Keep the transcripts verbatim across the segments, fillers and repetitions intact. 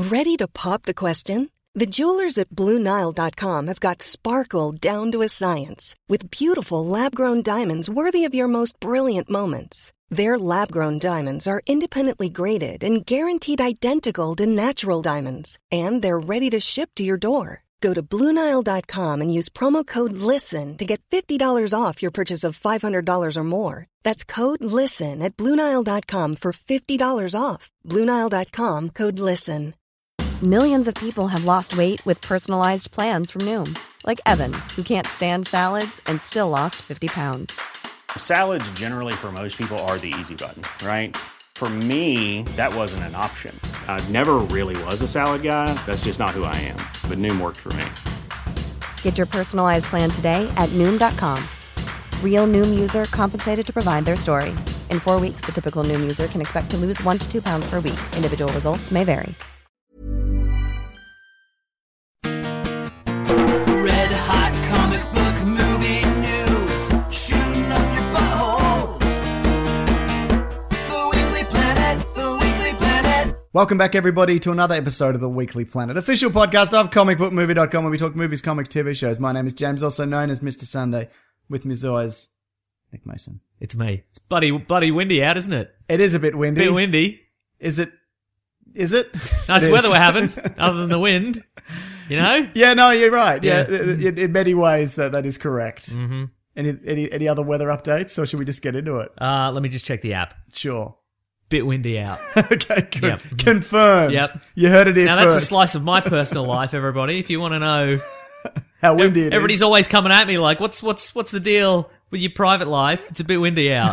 Ready to pop the question? The jewelers at Blue Nile dot com have got sparkle down to a science with beautiful lab-grown diamonds worthy of your most brilliant moments. Their lab-grown diamonds are independently graded and guaranteed identical to natural diamonds, and they're ready to ship to your door. Go to Blue Nile dot com and use promo code LISTEN to get fifty dollars off your purchase of five hundred dollars or more. That's code LISTEN at Blue Nile dot com for fifty dollars off. Blue Nile dot com, code LISTEN. Millions of people have lost weight with personalized plans from Noom. Like Evan, who can't stand salads and still lost fifty pounds. Salads generally for most people are the easy button, right? For me, that wasn't an option. I never really was a salad guy. That's just not who I am. But Noom worked for me. Get your personalized plan today at Noom dot com. Real Noom user compensated to provide their story. In four weeks, the typical Noom user can expect to lose one to two pounds per week. Individual results may vary. Red hot comic book movie news, shooting up your butthole. The Weekly Planet, The Weekly Planet. Welcome back, everybody, to another episode of The Weekly Planet, official podcast of comic book movie dot com, where we talk movies, comics, T V shows. My name is James, also known as Mister Sunday. With me as always, Nick Mason. It's me. It's bloody, bloody windy out, isn't it? It is a bit windy. Bit windy. Is it? Is it? Nice It weather is. we're having, other than the wind. You know? Yeah, no, you're right. Yeah, Yeah. In, in many ways, that, that is correct. Mm-hmm. Any, any any other weather updates, or should we just get into it? Uh, let me just check the app. Sure. Bit windy out. Okay, con- Yep. confirmed. Yep. You heard it here Now, first. that's a slice of my personal life, everybody. If you want to know, How windy it everybody's is. always coming at me like, "What's what's what's the deal with your private life? It's a bit windy out."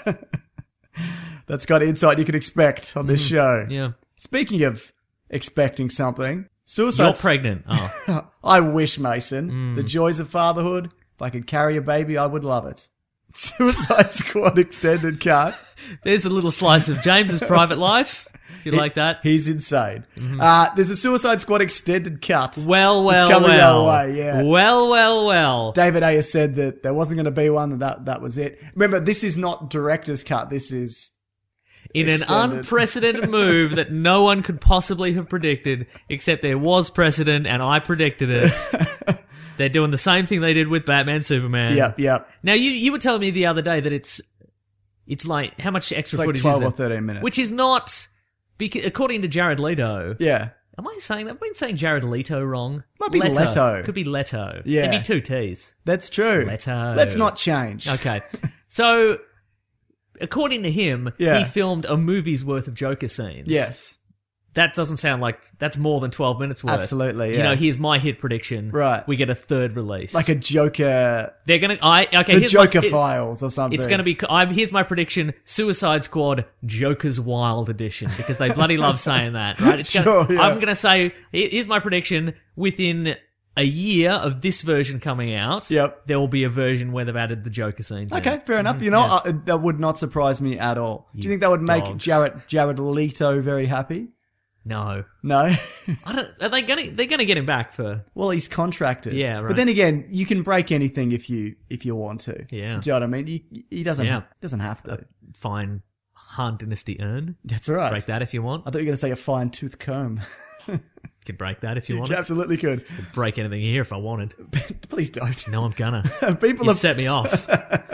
That's kind of insight you can expect on this show. Yeah, Speaking of expecting something, suicide. you're pregnant. Oh, I wish, Mason. Mm. The joys of fatherhood. If I could carry a baby, I would love it. Suicide Squad extended cut. there's a little slice of James's private life. If you He- like that. He's insane. Uh, there's a Suicide Squad extended cut. Well, well, it's coming well. our way, yeah. Well, well, well. David Ayer said that there wasn't going to be one, and that, that was it. Remember, this is not director's cut. This is... In extended. an unprecedented move that no one could possibly have predicted, except there was precedent and I predicted it. They're doing the same thing they did with Batman Superman. Yep, yep. Now, you you were telling me the other day that it's it's like, how much extra It's like footage twelve is there? or thirteen minutes. Which is not, beca- according to Jared Leto. Yeah. Am I saying that? I've been saying Jared Leto wrong. Might be Leto. Could be Leto. Yeah. Maybe two T's. That's true. Leto. Let's not change. Okay. So, according to him, Yeah. he filmed a movie's worth of Joker scenes. Yes. That doesn't sound like that's more than twelve minutes worth. Absolutely, You yeah. know, here's my hit prediction. Right. We get a third release. Like a Joker... They're gonna. I okay. The here's Joker my, it- Files or something. It's gonna be. I, here's my prediction: Suicide Squad Joker's Wild Edition, because they bloody love saying that, right? It's gonna, Sure, yeah. I'm gonna say. Here's my prediction: within a year of this version coming out, Yep. there will be a version where they've added the Joker scenes. Okay, in. fair enough. You know, uh, that would not surprise me at all. Do you think that would make dogs. Jared Jared Leto very happy? No, No. I don't. Are they gonna? They're gonna get him back for. Well, he's contracted. Yeah, right. But then again, you can break anything if you if you want to. Yeah. Do you know what I mean? You, he doesn't Yeah. doesn't have to. Fine Han Dynasty urn. That's all right. Break that if you want. I thought you were going to say a fine tooth comb. You could break that if you You wanted. absolutely could. Break anything here if I wanted. Please don't. No, I'm gonna. People You are set me off.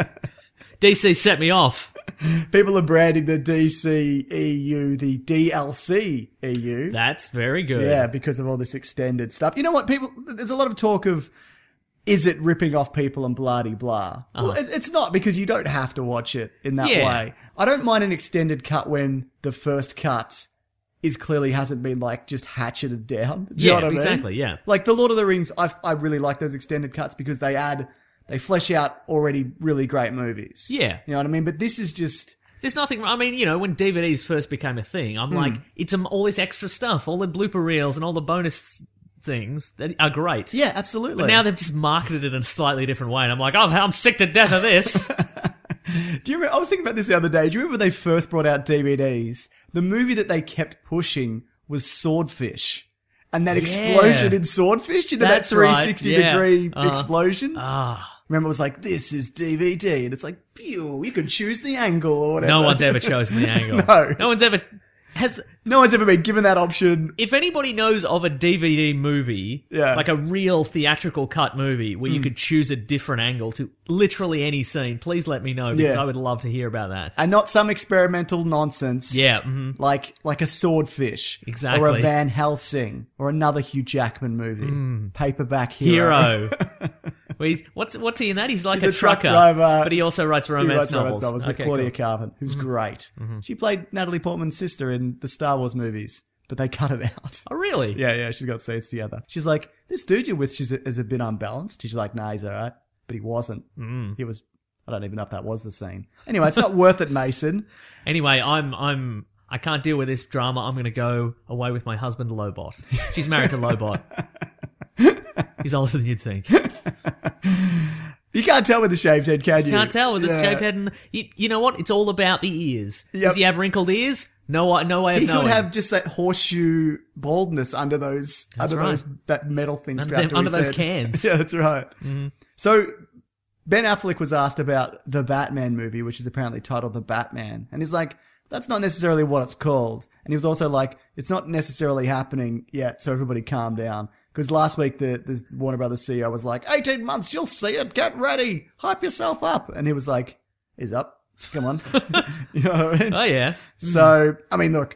D C set me off. people are branding the D C E U the D L C E U. That's very good. Yeah, because of all this extended stuff. You know what, people, there's a lot of talk of, is it ripping off people and blah-de blah? Well, it, it's not, because you don't have to watch it in that Yeah. way. I don't mind an extended cut when the first cut is clearly hasn't been, like, just hatcheted down. Do you Yeah, know what I mean? exactly, yeah. Like, the Lord of the Rings, I, I really like those extended cuts because they add, they flesh out already really great movies. Yeah. You know what I mean? But this is just... There's nothing. I mean, you know, when D V Ds first became a thing, I'm like, it's um, all this extra stuff, all the blooper reels and all the bonus things that are great. Yeah, absolutely. But now they've just marketed it in a slightly different way, and I'm like, oh, I'm sick to death of this. Do you remember, I was thinking about this the other day. Do you remember when they first brought out D V Ds? The movie that they kept pushing was Swordfish. And that Yeah. explosion in Swordfish, you know, That's that three sixty right, yeah. degree Uh, explosion? Ah, Remember, it was like, this is D V D. And it's like, phew, you can choose the angle or whatever. no one's ever chosen the angle. No. No one's ever. Has No one's ever been given that option. if anybody knows of a D V D movie, Yeah. like a real theatrical cut movie where you could choose a different angle to literally any scene, please let me know because Yeah. I would love to hear about that. And not some experimental nonsense. Yeah, mhm. Like like a Swordfish. Exactly. Or a Van Helsing. Or another Hugh Jackman movie. Paperback Hero. Hero. Well, he's, what's what's he in that? He's like He's a, a truck trucker, driver. but he also writes He romance writes novels. romance novels with Okay, Claudia cool. Carvin, who's great. She played Natalie Portman's sister in the Star Wars movies, but they cut it out. Oh, really? Yeah, yeah, she's got scenes together. She's like, this dude you're with she's a, is a bit unbalanced. She's like, nah, he's alright. But he wasn't. Mm. He was, I don't even know if that was the scene. Anyway, it's not worth it, Mason. Anyway, I'm I'm I can't deal with this drama. I'm going to go away with my husband, Lobot. She's married to Lobot. He's older than you'd think. You can't tell with the shaved head, can you? You can't tell with this Yeah. shaved head. And you, you know what? It's all about the ears. Yep. Does he have wrinkled ears? No, no way of He knowing. could have just that horseshoe baldness under those, That's under right. those, that metal thing Under strapped them- to under his those head. cans. Yeah, that's right. So, Ben Affleck was asked about the Batman movie, which is apparently titled The Batman. And he's like, that's not necessarily what it's called. And he was also like, it's not necessarily happening yet, so everybody calm down. Because last week, the, the Warner Brothers C E O was like, eighteen months, you'll see it, get ready, hype yourself up. And he was like, is up, come on. You know what I mean? Oh, yeah. So, I mean, look,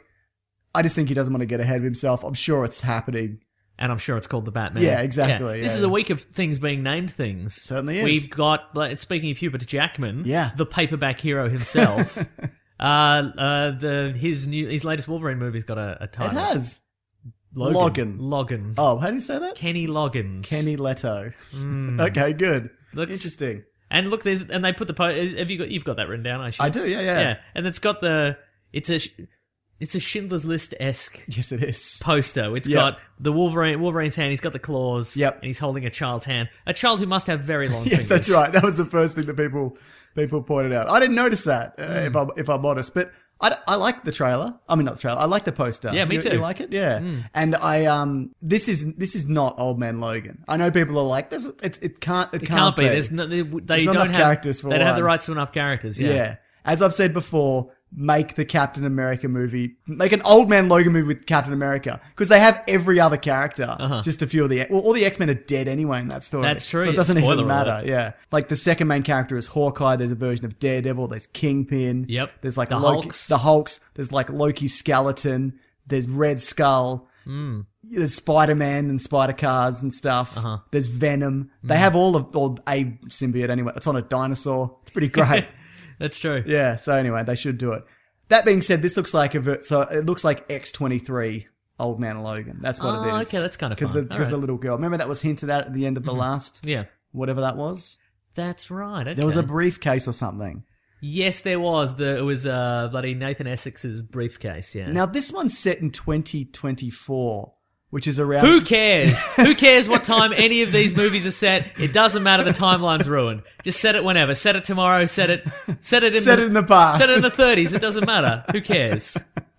I just think he doesn't want to get ahead of himself. I'm sure it's happening. And I'm sure it's called the Batman. Yeah, exactly, This yeah. is a week of things being named things. Certainly is. We've got, like, speaking of Hubert Jackman, Yeah. the paperback hero himself. uh, uh, the his new his latest Wolverine movie's got a, a It title. has. Logan. Logan. Logan. Oh, how do you say that? Kenny Loggins. Kenny Leto. Okay, good. Looks- Interesting. And look, there's and they put the po- have you got you've got that written down? I should. I do, yeah, yeah. Yeah, and it's got the it's a it's a Schindler's List esque Yes, it is. poster. It's Yep. got the Wolverine Wolverine's hand. He's got the claws. Yep. And he's holding a child's hand. A child who must have very long Yes, fingers. that's right. That was the first thing that people people pointed out. I didn't notice that, uh, Hmm. if I'm if I'm honest, but I, I like the trailer. I mean, not the trailer. I like the poster. Yeah, me You- too. You like it? Yeah. And I um, this is this is not Old Man Logan. I know people are like, this. It's it can't it, It can't be. There's no, they, they not don't enough have characters for they don't have the one. rights to enough characters. Yeah. Yeah. As I've said before, make the Captain America movie, make an Old Man Logan movie with Captain America, because they have every other character. Just a few of the, well, all the X-Men are dead anyway in that story. That's true. So it doesn't Spoiler even matter. alert. Yeah. Like the second main character is Hawkeye. There's a version of Daredevil. There's Kingpin. Yep. There's like The Loki, Hulks. the Hulks. There's like Loki's skeleton. There's Red Skull. Mm. There's Spider-Man and Spider Cars and stuff. Uh-huh. There's Venom. Mm. They have all of, or a symbiote anyway. It's on a dinosaur. It's pretty great. That's true. Yeah, so anyway, they should do it. That being said, this looks like a ver- so it looks like X twenty-three Old Man Logan. That's what Oh, it is. okay, that's kinda Because fun. the, 'cause the Alright. little girl. Remember that was hinted at at the end of the last Yeah. whatever that was? That's right. Okay. There was a briefcase or something. yes, there was. The it was uh bloody Nathan Essex's briefcase. Yeah. Now this one's set in twenty twenty-four, which is around Who cares? Who cares what time any of these movies are set? It doesn't matter. The timeline's ruined. Just set it whenever. Set it tomorrow. Set it. Set it in. Set the, it in the past. Set it in the thirties. It doesn't matter. Who cares?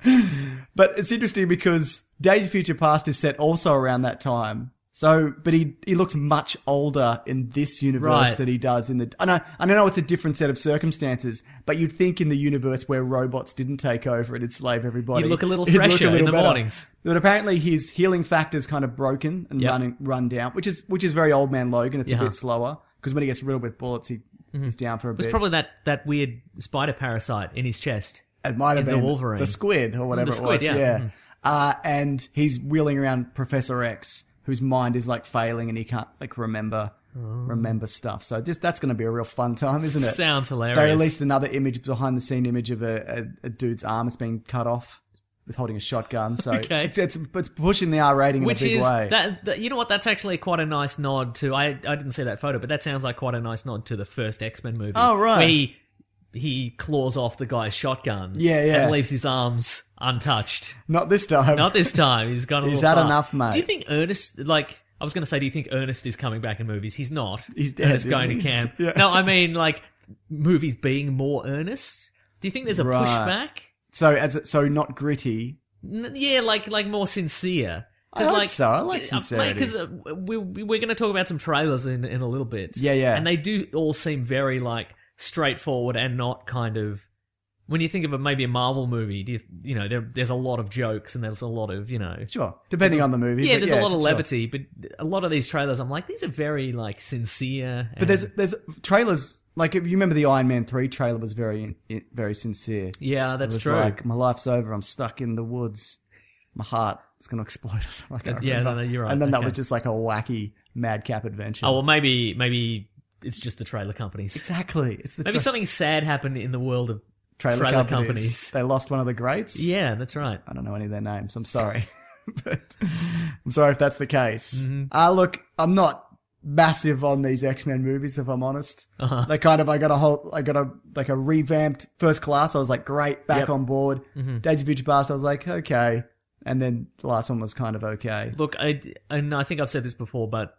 But it's interesting because Days of Future Past is set also around that time. So, but he he looks much older in this universe Right. than he does in the. I know, I know it's a different set of circumstances, but you'd think in the universe where robots didn't take over and enslave everybody, He'd look a little he'd look fresher in the better. mornings. But apparently his healing factor's kind of broken and Yep. running run down, which is which is very Old Man Logan. It's Yeah. a bit slower because when he gets riddled with bullets, he, he's down for a It was bit. probably that that weird spider parasite in his chest. It might have in the been Wolverine. the squid or whatever The squid, it was. yeah. Yeah. Uh, and he's wheeling around Professor X, whose mind is like failing and he can't like remember remember stuff. So this that's going to be a real fun time, isn't it? Sounds hilarious. They released another image, behind the scene image of a, a, a dude's arm has been cut off with holding a shotgun. So Okay. it's, it's it's pushing the R rating Which in a big is way. that, that you know what? That's actually quite a nice nod to. I I didn't see that photo, but that sounds like quite a nice nod to the first X-Men movie. Oh, right. Where he he claws off the guy's shotgun. Yeah, yeah. And leaves his arms untouched. Not this time. Not this time. He's gone a Is little that far. enough, mate? Do you think Ernest, like, I was going to say, do you think Ernest is coming back in movies? He's not. He's dead, Ernest going isn't to he? camp. Yeah. No, I mean, like, movies being more earnest. Do you think there's a Right. pushback? So as it, so not gritty. N- Yeah, like like more sincere. I hope like, so. I like sincerity. Because uh, we, we're going to talk about some trailers in, in a little bit. Yeah, yeah. And they do all seem very, like, straightforward and not kind of when you think of a, maybe a Marvel movie, do you, you know, there, there's a lot of jokes and there's a lot of, you know... Sure, depending on the movie. Yeah, but there's a lot of sure. levity, but a lot of these trailers, I'm like, these are very, like, sincere. But there's there's trailers, like, if you remember the Iron Man three trailer was very, very sincere. Yeah, that's it was true. like, my life's over, I'm stuck in the woods, my heart is going to explode. I can't Yeah, remember. no, no, you're right. And then that Okay. was just like a wacky madcap adventure. Oh, well, maybe maybe it's just the trailer companies. Exactly. It's the Maybe tra- something sad happened in the world of trailer, trailer companies. companies. They lost one of the greats. Yeah, that's right. I don't know any of their names. I'm sorry. But I'm sorry if that's the case. Mm-hmm. Uh, look, I'm not massive on these X-Men movies, if I'm honest. Uh-huh. They kind of, I got a whole, I got a, like a revamped First Class. I was like, great, back Yep. on board. Mm-hmm. Days of Future Past, I was like, okay. And then the last one was kind of okay. Look, I, and I think I've said this before, but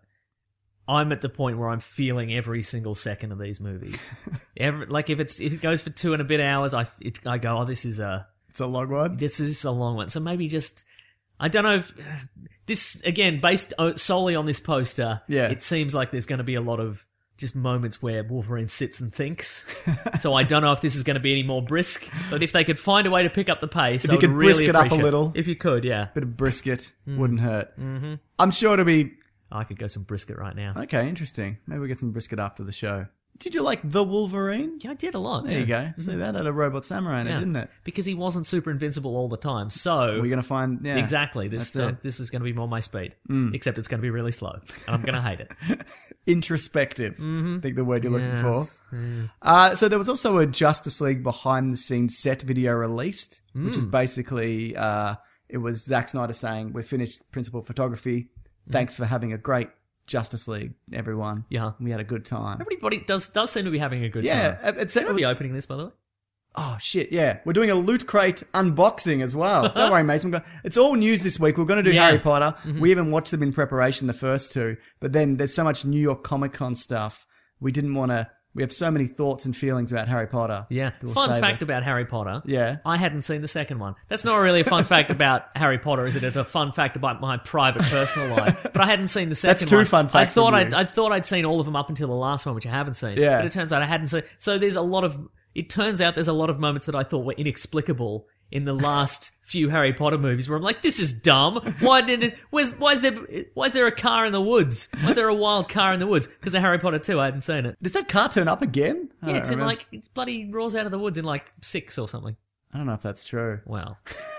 I'm at the point where I'm feeling every single second of these movies. every, like if it's if it goes for two and a bit hours, I it, I go, oh, this is a It's a long one. this is a long one. So maybe just I don't know if this again based solely on this poster. Yeah. It seems like there's going to be a lot of just moments where Wolverine sits and thinks. So I don't know if this is going to be any more brisk, but if they could find a way to pick up the pace, If I you would could really brisk it up a appreciate- little. If you could, yeah. Bit of brisket Mm. wouldn't hurt. Mm-hmm. I'm sure it'll be I could go some brisket right now. okay. Interesting. Maybe we'll get some brisket after the show. Did you like The Wolverine? Yeah, I did a lot. There you go. See, that had a robot samurai in it, Yeah. didn't it? Because he wasn't super invincible all the time. So We're gonna find yeah, exactly this that's uh, it. this is going to be more my speed. Except it's going to be really slow, and I'm going to hate it. introspective. I think the word you're looking Yes. for. Uh, so there was also a Justice League behind the scenes set video released, which is basically uh, it was Zack Snyder saying, "We've finished principal photography. Thanks for having a great Justice League, everyone. Yeah. we had a good time." Everybody does does seem to be having a good Yeah, time. it, it, said it I'll was, be opening this, by the way. oh shit, yeah. We're doing a Loot Crate unboxing as well. Don't worry, Mason. We're going, it's all news this week. We're going to do Yeah. Harry Potter. We even watched them in preparation, the first two. But then there's so much New York Comic Con stuff. We didn't want to. We have so many thoughts and feelings about Harry Potter. Yeah. We'll Fun save fact it. about Harry Potter. Yeah. I hadn't seen the second one. That's not really a fun fact about Harry Potter, is it? It's a fun fact about my private personal life. But I hadn't seen the second That's two one. fun facts I thought from I'd, you. I thought I'd seen all of them up until the last one, which I haven't seen. Yeah. But it turns out I hadn't seen. So there's a lot of. It turns out there's a lot of moments that I thought were inexplicable in the last few Harry Potter movies, where I'm like, this is dumb. Why did it? Where's, why is there? Why is there a car in the woods? Why is there a wild car in the woods? Because of Harry Potter two, I hadn't seen it. Does that car turn up again? I Yeah, don't it's in remember. like it's bloody roars out of the woods in like six or something. I don't know if that's true. Wow.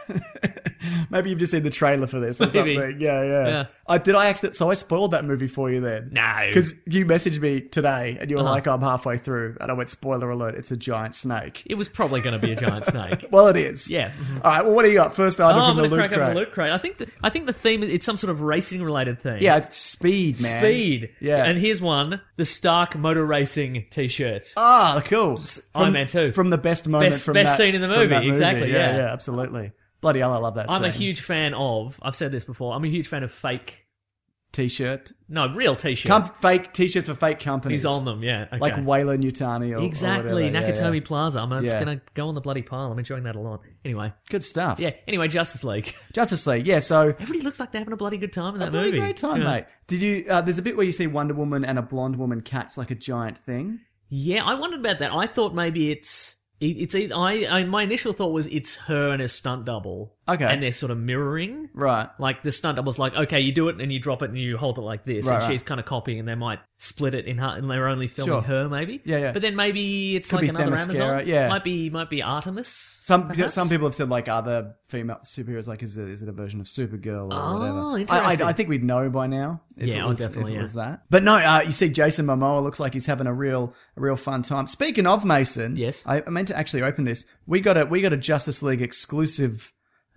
Maybe you've just seen the trailer for this or Maybe. something. Yeah, yeah. Yeah. I did. I accident. So I spoiled that movie for you then. No. Because you messaged me today and you were Uh-huh. like, "I'm halfway through," and I went, "Spoiler alert! It's a giant snake." It was probably going to be a giant snake. Well, it is. Yeah. All right. Well, what do you got? First Oh, item I'm from going the to loot crack open crate. the loot crate. I think the, I think the theme is it's some sort of racing related thing. Yeah, it's speed, man. Speed. Yeah. And here's one: the Stark Motor Racing T-shirt. Ah, cool. Iron Man two. From the best moment Best- from best that- scene in the from movie, that exactly, Yeah, yeah. yeah, absolutely. Bloody hell, I love that I'm a scene. huge fan of. I've said this before. I'm a huge fan of fake. T-shirt. No, real T-shirts. Com- fake T-shirts for fake companies. He's on them. Yeah. Okay. Like Wayland Yutani or exactly or whatever. Yeah, Nakatomi yeah. Plaza. I mean, it's Yeah. going to go on the bloody pile. I'm enjoying that a lot. Anyway. Good stuff. Yeah. Anyway, Justice League. Justice League. Yeah, so Everybody looks like they're having a bloody good time in that a bloody movie. great time, Yeah. mate. Did you? Uh, there's a bit where you see Wonder Woman and a blonde woman catch like a giant thing. Yeah, I wondered about that. I thought maybe it's it- it's either, I, I my initial thought was it's her and her stunt double. Okay. And they're sort of mirroring. Right. Like the stunt double's like, okay, you do it and you drop it and you hold it like this, Right, and right. she's kind of copying, and they might split it in her, and they're only filming Sure. her maybe. Yeah, yeah. But then maybe it's Could like be another Themyscira, Amazon. yeah. Might be might be Artemis. Some perhaps? some people have said like other female superheroes, like is it, is it a version of Supergirl or Oh, whatever? interesting. I, I, I think we'd know by now if Yeah, it oh, was, definitely, if it yeah. was that. But no, uh, you see Jason Momoa looks like he's having a real a real fun time. Speaking of Mason, Yes. I, I meant to actually open this. We got a we got a Justice League exclusive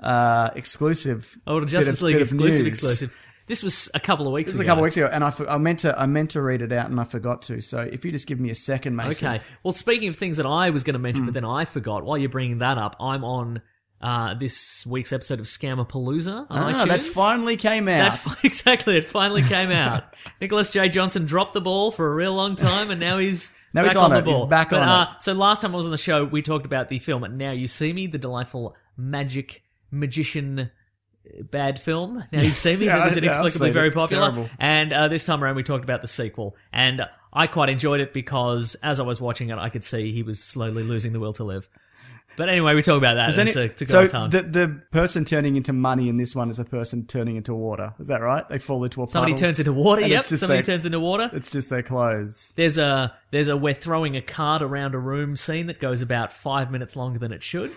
uh exclusive. Oh, the bit Justice of- League bit of exclusive, news. exclusive. This was a couple of weeks This was ago. a couple of weeks ago, and I, for- I meant to I meant to read it out, and I forgot to. So if you just give me a second, Mason. Okay. Well, speaking of things that I was going to Hmm. mention, but then I forgot. While you're bringing that up, I'm on uh, this week's episode of Scamapalooza on Ah, iTunes. that finally came out. That- exactly, it finally came out. Nicholas J. Johnson dropped the ball for a real long time, and now he's Now back he's on the it. He's ball. back but, on uh, So last time I was on the show, we talked about the film Now You See Me, the delightful magic magician uh, bad film. Now You See Me, Yeah, that was I- I've inexplicably seen it. very It's popular. terrible. And uh, this time around, we talked about the sequel, and I quite enjoyed it because as I was watching it, I could see he was slowly losing the will to live. But anyway, we talk about that. Is And any- it's a, it's a so good time. the the person turning into money in this one is a person turning into water. Is that right? They fall into a Somebody puddle. turns into water. And Yep. it's just Somebody their- turns into water. It's just their clothes. There's a there's a we're throwing a card around a room scene that goes about five minutes longer than it should.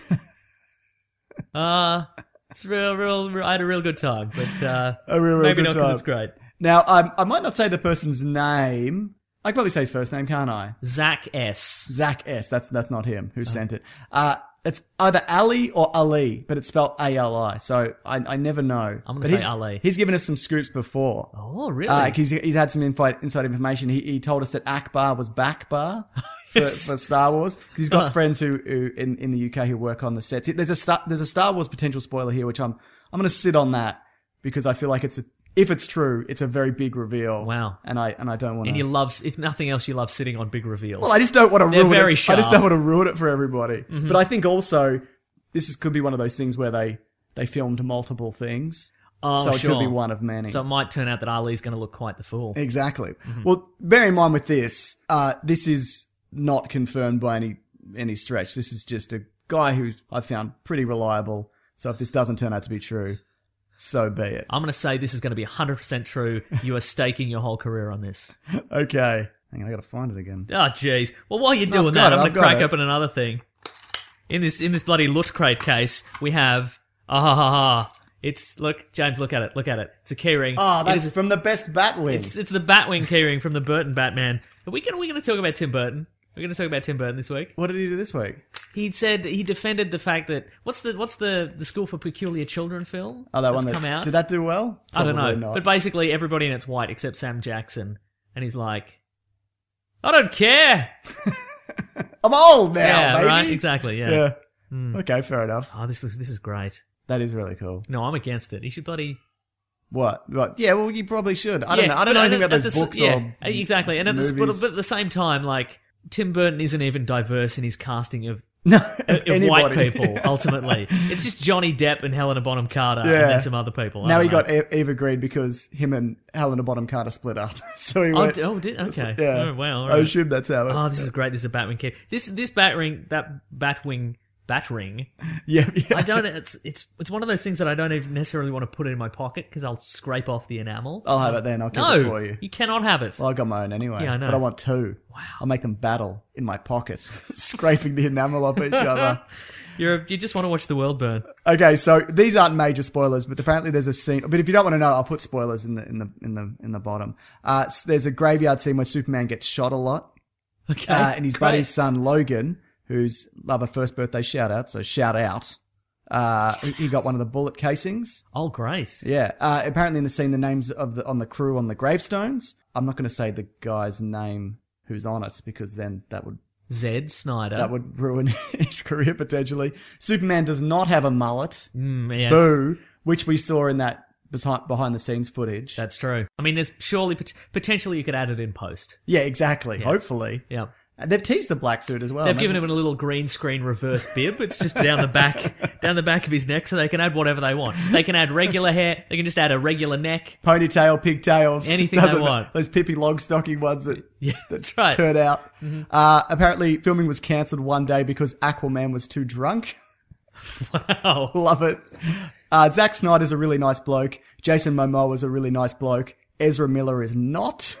uh it's real, real, real. I had a real good time, but uh, A real, real maybe good not because time. it's great. Now, I, I might not say the person's name. I can probably say his first name, can't I? Zach S. Zach S. That's that's not him who sent it. Uh, it's either Ali or Ali, but it's spelled A L I. So I, I never know. I'm gonna But say he's- Ali. He's given us some scoops before. Oh, really? Uh, he's, he's had some inside, inside information. He, he told us that Akbar was Backbar for, Yes. for Star Wars. Because he's got Uh. friends who, who in, in the U K who work on the sets. There's a Star, there's a Star Wars potential spoiler here, which I'm I'm going to sit on that because I feel like it's a, if it's true, it's a very big reveal. Wow. And I and I don't want and you to. love, if nothing else, you love sitting on big reveals. Well, I just don't want to They're ruin very it. sharp. I just don't want to ruin it for everybody. But I think also this is, could be one of those things where they they filmed multiple things. Oh, so it sure. could be one of many. So it might turn out that Ali's going to look quite the fool. Exactly. Well, bear in mind with this, uh, this is not confirmed by any any stretch. This is just a guy who I found pretty reliable. So if this doesn't turn out to be true, so be it. I'm going to say this is going to be one hundred percent true. You are staking your whole career on this. Okay. Hang on, I gotta find it again. Oh, jeez. Well, while you're I've doing got that, it, I'm I've going to got crack it. open another thing. In this in this bloody Loot Crate case, we have... Ah, ha, ha, ha. It's... Look, James, look at it. Look at it. It's a keyring. Oh, It that's is- from the best Batwing. It's it's the Batwing keyring from the Burton Batman. Are we going we going to talk about Tim Burton? We're going to talk about Tim Burton this week. What did he do this week? He said he defended the fact that what's the what's the the School for Peculiar Children film? Oh, that that's one that come out. did that do well? I don't know, Probably not. but basically everybody in it's white except Sam Jackson, and he's like, I don't care. I'm old now, yeah, baby. right, exactly. Yeah. Yeah. Okay, fair enough. Oh, this is this is great. That is really cool. No, I'm against it. He should bloody. What? What? Yeah, well, you probably should. I don't Yeah, know. I don't but know anything at about the those s- books Yeah, or exactly. And at the, movies. but at the same time, like Tim Burton isn't even diverse in his casting of no, of anybody. white people. Ultimately, it's just Johnny Depp and Helena Bonham Carter, Yeah. and then some other people. I Now don't he know. got E- Eva Green because him and Helena Bonham Carter split up. so he Oh, went. d- oh, did okay. Yeah. Oh, wow. all I right. assume that's how it. Oh, this is great. This is a Batwing key. This this Batring that Batwing Batring. yeah, yeah. I don't. It's it's it's one of those things that I don't even necessarily want to put in my pocket because I'll scrape off the enamel. I'll have it then. I'll keep no, it for you. you cannot have it. Well, I got my own anyway. Yeah, I know. But I want two. Wow. I'll make them battle in my pocket, scraping the enamel off each other. You're you just want to watch the world burn. Okay, so these aren't major spoilers, but apparently there's a scene. But if you don't want to know, I'll put spoilers in the in the in the in the bottom. Uh, s- there's a graveyard scene where Superman gets shot a lot, Okay, uh, and his great. buddy's son Logan, who's love a first birthday shout out, so shout out. Uh, he, he got one of the bullet casings. Oh, great. Yeah. Uh, apparently in the scene, the names of the on the crew on the gravestones. I'm not going to say the guy's name who's on it because then that would Zed Snyder. that would ruin his career potentially. Superman does not have a mullet. Mm, yes, Boo, which we saw in that behind the scenes footage. that's true. I mean, there's surely pot- potentially you could add it in post. Yeah, exactly. Hopefully. Yeah. And they've teased the black suit as well. They've Maybe- given him a little green screen reverse bib. It's just down the back, down the back of his neck, so they can add whatever they want. They can add regular hair. They can just add a regular neck. ponytail, pigtails. Anything they Doesn't- want. Those Pippi Longstocking ones that, Yeah, that that's right. turn out. Uh, apparently, filming was cancelled one day because Aquaman was too drunk. Wow. Love it. Uh, Zack Snyder's a really nice bloke. Jason Momoa is a really nice bloke. Ezra Miller is not.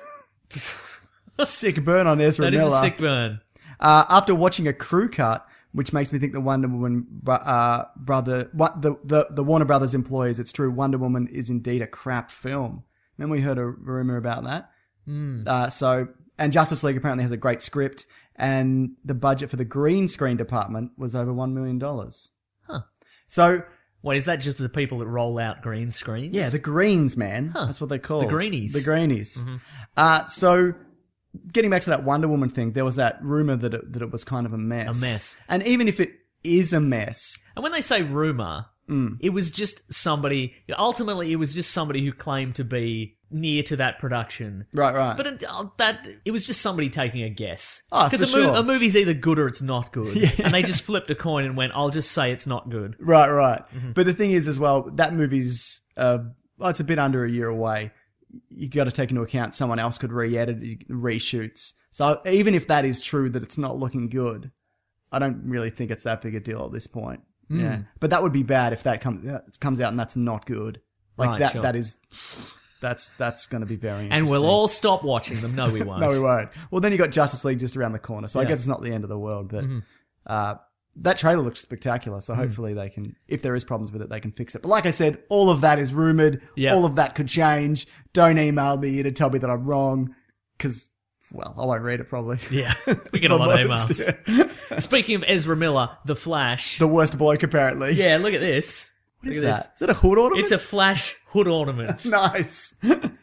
Sick burn on Ezra That is Miller. a sick burn. Uh, after watching a crew cut, which makes me think the Wonder Woman bro- uh, brother, what, the, the the Warner Brothers employees, it's true, Wonder Woman is indeed a crap film. Then we heard a rumor about that. Mm. Uh, so, and Justice League apparently has a great script, and the budget for the green screen department was over one million dollars. Huh. So, What is that? Just the people that roll out green screens? yeah, the greens, man. That's what they call The greenies. The greenies. Mm-hmm. Uh, so, getting back to that Wonder Woman thing, there was that rumor that it, that it was kind of a mess. A mess. And even if it is a mess, And when they say rumor, Mm. it was just somebody. Ultimately, it was just somebody who claimed to be near to that production. right, right. But it, uh, that it was just somebody taking a guess. Oh, Because for a, mo- sure. a movie's either good or it's not good, Yeah. and they just flipped a coin and went, "I'll just say it's not good." Right, right. Mm-hmm. But the thing is, as well, that movie's uh, well, it's a bit under a year away. You got to take into account someone else could re-edit, it, reshoots. So even if that is true, that it's not looking good, I don't really think it's that big a deal at this point. Mm. Yeah, but that would be bad if that comes out, comes out and that's not good. Like Right, that, sure. that is, that's that's going to be very. And interesting. we'll all stop watching them. No, we won't. No, we won't. Well, then you got Justice League just around the corner, so I Yeah. guess it's not the end of the world. But Mm-hmm. uh, that trailer looks spectacular, Mm. so hopefully they can, if there is problems with it, they can fix it. But like I said, all of that is rumored. Yeah. All of that could change. Don't email me to tell me that I'm wrong, because, well, I won't read it probably. Yeah, we get a lot of Most, emails. yeah. Speaking of Ezra Miller, The Flash. The worst bloke, apparently. Yeah, look at this. What is look at that? this. Is it a hood ornament? It's a Flash hood ornament. Nice.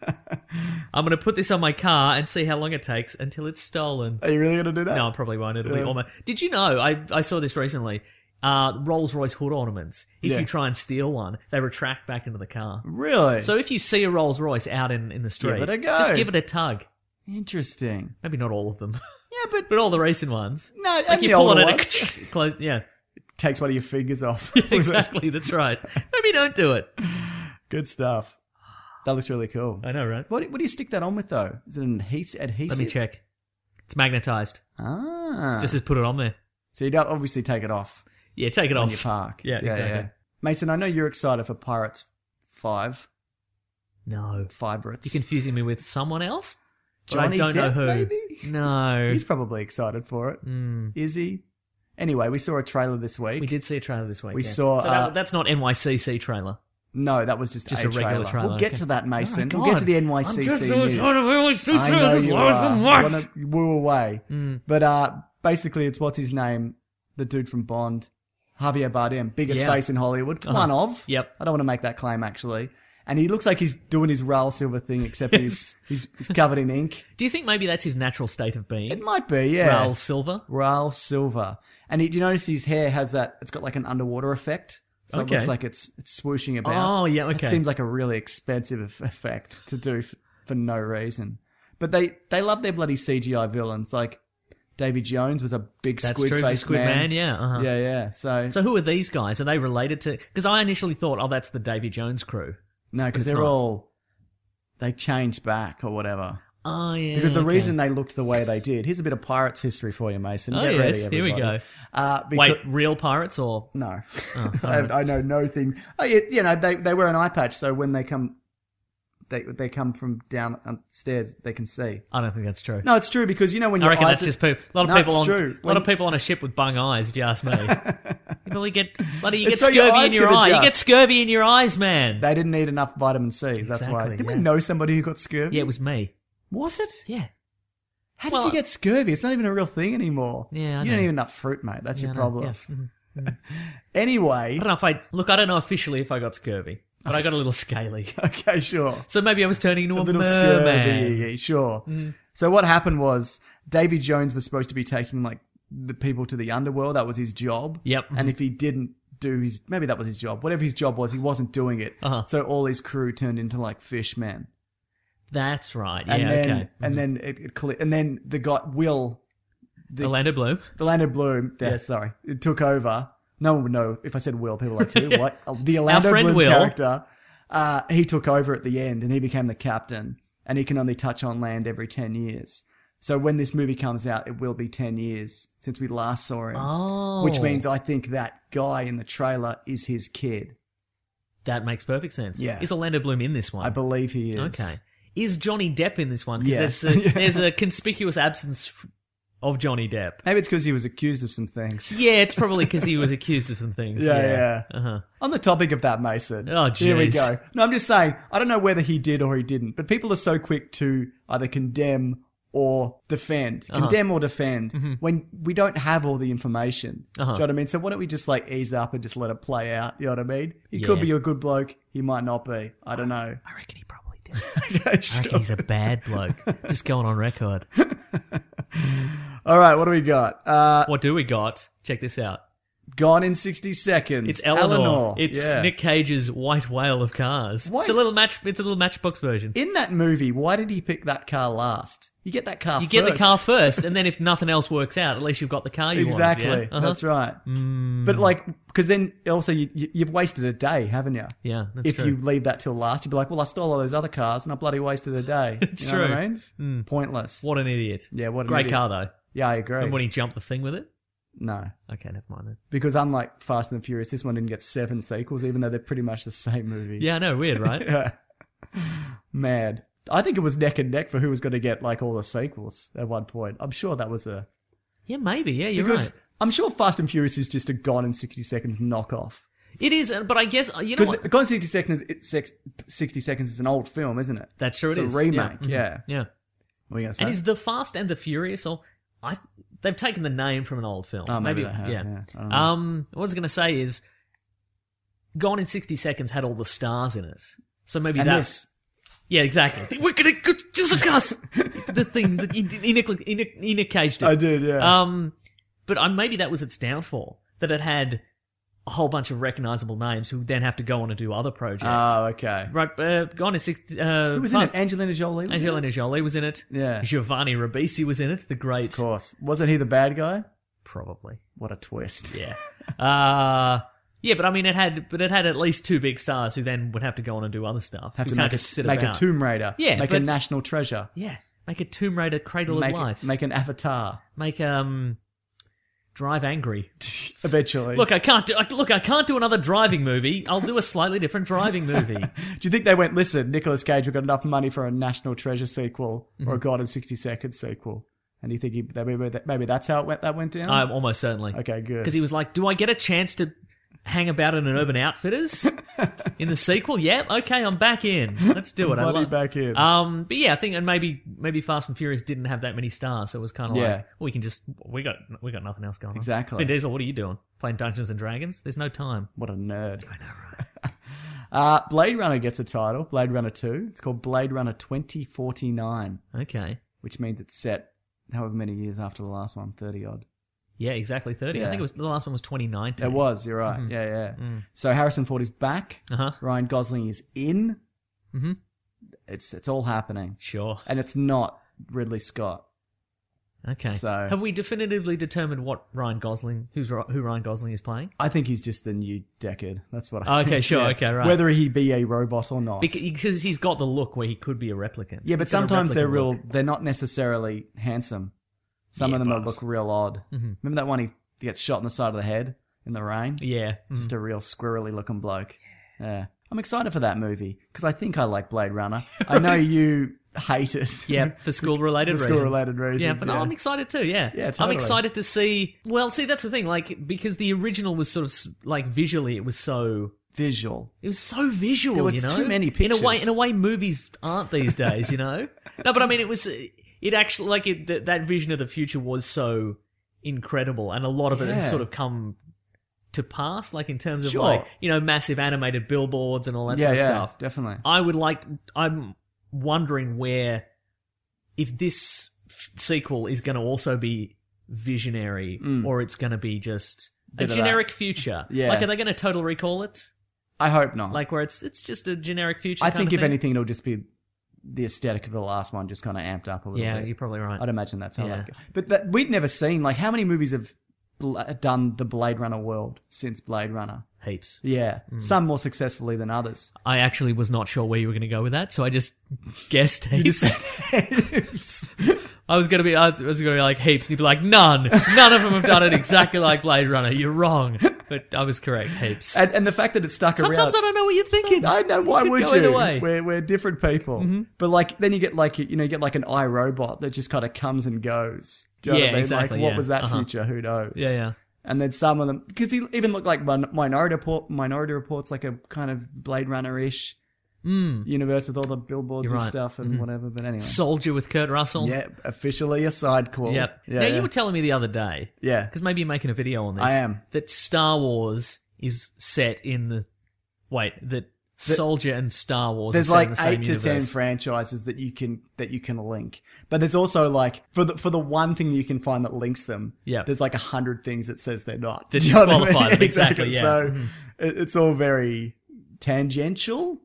I'm going to put this on my car and see how long it takes until it's stolen. Are you really going to do that? No, I probably won't. It'll be Yeah. almost. Did you know? I, I saw this recently. Uh, Rolls Royce hood ornaments. If Yeah. you try and steal one, they retract back into the car. Really? So if you see a Rolls Royce out in, in the street, Give it a go. just give it a tug. Interesting. Maybe not all of them, Yeah, but but all the recent ones. no, Like and you the pull on older it, ones. and close. Yeah, Takes one of your fingers off. exactly. That's right. Maybe don't do it. Good stuff. That looks really cool. I know, right? What, what do you stick that on with, though? Is it an adhes- adhesive? Let me check. It's magnetized. Ah. Just as put it on there. So you don't obviously take it off Yeah, take it when off. you park. Yeah, exactly. Mason, I know you're excited for Pirates five. No, Pirates. you're confusing me with someone else. But Johnny I don't know Depp, who. maybe? No, He's probably excited for it. Mm. Is he? Anyway, we saw a trailer this week. we did see a trailer this week. We yeah. saw, So that, uh, that's not N Y C C trailer. No, that was just, Just a, a regular trailer, We'll get okay. to that, Mason. Oh, we'll get God. to the N Y C C I'm just news. trying to N Y C C I know you are. You What? wanna woo away. Mm. But uh, basically, it's what's his name? The dude from Bond. Javier Bardem. Biggest Yeah. face in Hollywood. Uh-huh. One of. Yep. I don't want to make that claim, actually. And he looks like he's doing his Raul Silver thing, except he's, he's he's covered in ink. Do you think maybe that's his natural state of being? It might be, yeah. Raul Silva. Raul Silver. And he, do you notice his hair has that, it's got like an underwater effect. So Okay. it looks like it's it's swooshing about. Oh, yeah, It okay. seems like a really expensive eff- effect to do f- for no reason. But they, they love their bloody C G I villains. Like, Davy Jones was a big That's squid true. face Squid man. Man, yeah. Uh-huh. Yeah, yeah. So, So who are these guys? Are they related to? Because I initially thought, oh, that's the Davy Jones crew. no, because it's they're not. all, they changed back or whatever. Oh yeah. Because the okay. reason they looked the way they did. Here's a bit of Pirates history for you, Mason. Oh Get yes, ready, here we everybody. go. Uh, because, Wait, real pirates or? No. Oh, I, I know no thing. Oh, yeah, you know, they, they wear an eye patch, so when they come, they they come from downstairs, they can see. I don't think that's true. No, it's true, because you know when I your reckon eyes that's are- just people. A lot of No, people it's on true. a lot When- of people on a ship with bung eyes. If you ask me, you probably get bloody you get It's so your scurvy in eyes your can eye. You get adjust. scurvy in your eyes, man. They didn't need enough vitamin C. That's why. Exactly, Did we yeah. know somebody who got scurvy? Yeah, it was me. Was it? Yeah. How did Well, you get scurvy? It's not even a real thing anymore. Yeah, I you know. don't eat enough fruit, mate. That's Yeah, your I know, problem. yeah. Mhm. Anyway, I don't know if I look. I don't know officially if I got scurvy, but I got a little scaly. okay, sure. So maybe I was turning into a, A little merman. scurvy, sure. So what happened was Davy Jones was supposed to be taking like the people to the underworld. That was his job. Yep. And if he didn't do his, maybe that was his job. Whatever his job was, he wasn't doing it. Uh-huh. So all his crew turned into like fish men. That's right. Yeah. And then, okay. and then it, it cle- and then the guy Will, the Orlando Bloom. the Orlando Bloom. Yeah, Yes. sorry, it took over. No one would know if I said Will. People are like who? What? Uh, The Orlando friend Bloom Will. character. Uh, he took over at the end, and he became the captain. And he can only touch on land every ten years. So when this movie comes out, it will be ten years since we last saw him. Oh. Which means I think that guy in the trailer is his kid. That makes perfect sense. Yeah. Is Orlando Bloom in this one? I believe he is. Okay. Is Johnny Depp in this one? 'Cause Yes. There's a, Yeah. there's a conspicuous absence f- of Johnny Depp. Maybe it's because he was accused of some things. Yeah, it's probably because he was accused of some things. Yeah, Yeah. yeah. Uh-huh. On the topic of that, Mason. Oh, Here we jeez. go. No, I'm just saying, I don't know whether he did or he didn't, but people are so quick to either condemn or defend. Uh-huh. Condemn or defend Mm-hmm. when we don't have all the information. Uh-huh. Do you know what I mean? So why don't we just like ease up and just let it play out? You know what I mean? He could Yeah. be a good bloke. He might not be. I don't know. I reckon he probably did. Okay, I sure. reckon he's a bad bloke. Just going on record. All right, what do we got? Uh, What do we got? Check this out. Gone in sixty seconds. It's Eleanor. It's yeah. Nick Cage's White Whale of cars. White- It's a little match. It's a little Matchbox version. In that movie, why did he pick that car last? You get that car You first. get the car first, and then if nothing else works out, at least you've got the car you Exactly. wanted. Yeah? Uh-huh. That's right. Mm. But like, because then also you, you, you've wasted a day, haven't you? Yeah, that's if true. you leave that till last, you'd be like, well, I stole all those other cars and I bloody wasted a day. It's you know true. What I mean? Pointless. What an idiot. Yeah, what an Great idiot. car, though. Yeah, I agree. And when he jumped the thing with it? No. Okay, never mind then. Because unlike Fast and the Furious, this one didn't get seven sequels, even though they're pretty much the same movie. Yeah, I know, weird, right? Yeah. Mad. I think it was neck and neck for who was going to get like all the sequels at one point. I'm sure that was a... Yeah, maybe. Yeah, you're Because right. I'm sure Fast and Furious is just a Gone in sixty seconds knockoff. It is, but I guess, you know Because what? Gone in sixty seconds, it's six- sixty seconds is an old film, isn't it? That's true, it's it a is. remake, Yeah. yeah. Mhm. Yeah. What are you going to say? And is The Fast and the Furious, or I, they've taken the name from an old film. Oh, maybe they have, yeah. yeah. I don't know. Um, what I was going to say is, Gone in sixty seconds had all the stars in it. So maybe and that's... this... Yeah, exactly. We're gonna go to the cast. The thing that Enoch, Enoch, Enoch caged it. I did, yeah. Um, but um, maybe that was its downfall. That it had a whole bunch of recognizable names who then have to go on and do other projects. Oh, okay. Right, uh, Gone in sixty. Uh, Who was in it? Angelina Jolie was in it? Angelina Jolie was in it. Yeah. Giovanni Ribisi was in it. The great. Of course. Wasn't he the bad guy? Probably. What a twist. Yeah. uh, yeah, but I mean, it had, but it had at least two big stars who then would have to go on and do other stuff. Have who to can't make, just a, sit make a about. Tomb Raider. Yeah, Make a but- national treasure. Yeah, make a Tomb Raider Cradle Make, of Life. make an avatar. Make um, Drive Angry. eventually. Look, I can't do. I- Look, I can't do another driving movie. I'll do a slightly different driving movie. Do you think they went, listen, Nicolas Cage, we've got enough money for a National Treasure sequel Mm-hmm. or a Gone in sixty seconds sequel? And you think he, that maybe, that- maybe that's how it went, that went down? I'm almost certainly. Okay, good. Because he was like, "Do I get a chance to hang about in an Urban Outfitters in the sequel?" Yeah, okay, I'm back in. Let's do it. I Bloody lo- back in. Um, but yeah, I think, and maybe maybe Fast and Furious didn't have that many stars, so it was kind of Yeah. like, well, we can just we got we got nothing else going on. Exactly. Vin Diesel, what are you doing? Playing Dungeons and Dragons? There's no time. What a nerd. I know, right? uh, Blade Runner gets a title, Blade Runner two. It's called Blade Runner twenty forty-nine, Okay. which means it's set however many years after the last one, thirty odd. Yeah, exactly thirty. I Yeah. think it was the last one was twenty nineteen. It was, you're right. Mm-hmm. Yeah, yeah. Mm. So Harrison Ford is back. Uh-huh. Ryan Gosling is in. Mhm. It's it's all happening. Sure. And it's not Ridley Scott. Okay. So- have we definitively determined what Ryan Gosling, who's Ri- who Ryan Gosling is playing? I think he's just the new Deckard. That's what I Okay, think. sure, okay, right. Whether he be a robot or not. Because, because he's got the look where he could be a replicant. yeah, but He's got a sometimes they're replicant real, look. they're not necessarily handsome. Some Yeah, of them but- look real odd. Mm-hmm. Remember that one he gets shot in the side of the head in the rain? Yeah. Just a real squirrely looking bloke. Yeah. I'm excited for that movie because I think I like Blade Runner. I know you hate it. Yeah, for school-related For reasons. school-related reasons, Yeah, but yeah. I'm excited too, yeah. Yeah, I'm totally. excited to see... Well, see, that's the thing, like, because the original was sort of, s- like, visually, it was so... Visual. It was so visual, There was you know? too many In a way, pictures. in a way, movies aren't these days, you know? No, but I mean, it was... It actually, like, it, that, that vision of the future was so incredible, and a lot of it Yeah. has sort of come to pass, like, in terms of, Sure. like, you know, massive animated billboards and all that Yeah, sort of yeah, stuff. definitely. I would like. I'm wondering where, if this f- sequel is going to also be visionary, or it's going to be just a Mm. Bit of generic future. Yeah. Like, are they going to Total Recall it? I hope not. Like, where it's it's just a generic future. I kind think of if thing? anything, it'll just be the aesthetic of the last one, just kind of amped up a little yeah, bit. you're probably right. I'd imagine that's how. Yeah. Like it. But that, we'd never seen like how many movies have bl- done the Blade Runner world since Blade Runner. Heaps. Yeah, Mm. some more successfully than others. I actually was not sure where you were going to go with that, so I just guessed You heaps. just said- I was gonna be, I was gonna be like heaps, and you'd be like, none, none of them have done it exactly like Blade Runner. You're wrong, but I was correct. Heaps. and, and the fact that it stuck Sometimes I around. don't know what you're thinking. I know why Could would go you? either way. We're we're different people, but like then you get like you know you get like an iRobot that just kind of comes and goes. Do you know Yeah, what I mean? exactly, Like what yeah. was that Uh-huh. future? Who knows? Yeah, yeah. And then some of them, because he even looked like Min- Minority Report. Minority Report's like a kind of Blade Runner-ish universe with all the billboards You're and right. stuff and whatever. But anyway, Soldier with Kurt Russell. yeah, officially a side call. Yep. Yeah, now yeah. you were telling me the other day, yeah. because maybe you're making a video on this. I am. That Star Wars is set in the wait that Soldier and Star Wars. There's are set like in the same eight to ten universe. franchises that you can that you can link, but there's also like for the for the one thing that you can find that links them. Yep. there's like a hundred things that says they're not. That Do you know what I mean? disqualify them, exactly, yeah. So Mhm. it, it's all very tangential.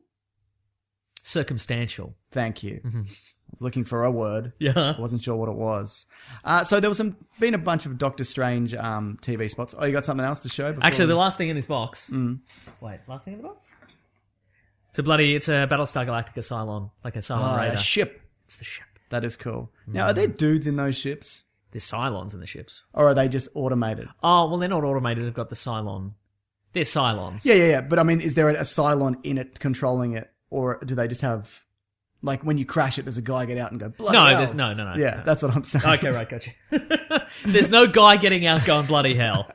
Circumstantial. Thank you. Mm-hmm. I was looking for a word. Yeah. I wasn't sure what it was. Uh, so there was some been a bunch of Doctor Strange um, T V spots. Oh, you got something else to show? Before Actually, we- the last thing in this box. Mm. Wait, last thing in the box. It's a bloody. It's a Battlestar Galactica Cylon, like a Cylon Oh, Raider. a ship. It's the ship. That is cool. Now, are there dudes in those ships? There's Cylons in the ships. Or are they just automated? Oh, well, they're not automated. They've got the Cylon. They're Cylons. Yeah, yeah, yeah. But I mean, is there a Cylon in it controlling it? Or do they just have, like, when you crash it, does a guy get out and go, bloody No, hell? there's no, no, no. Yeah, no. that's what I'm saying. Okay, right, gotcha. There's no guy getting out going bloody hell.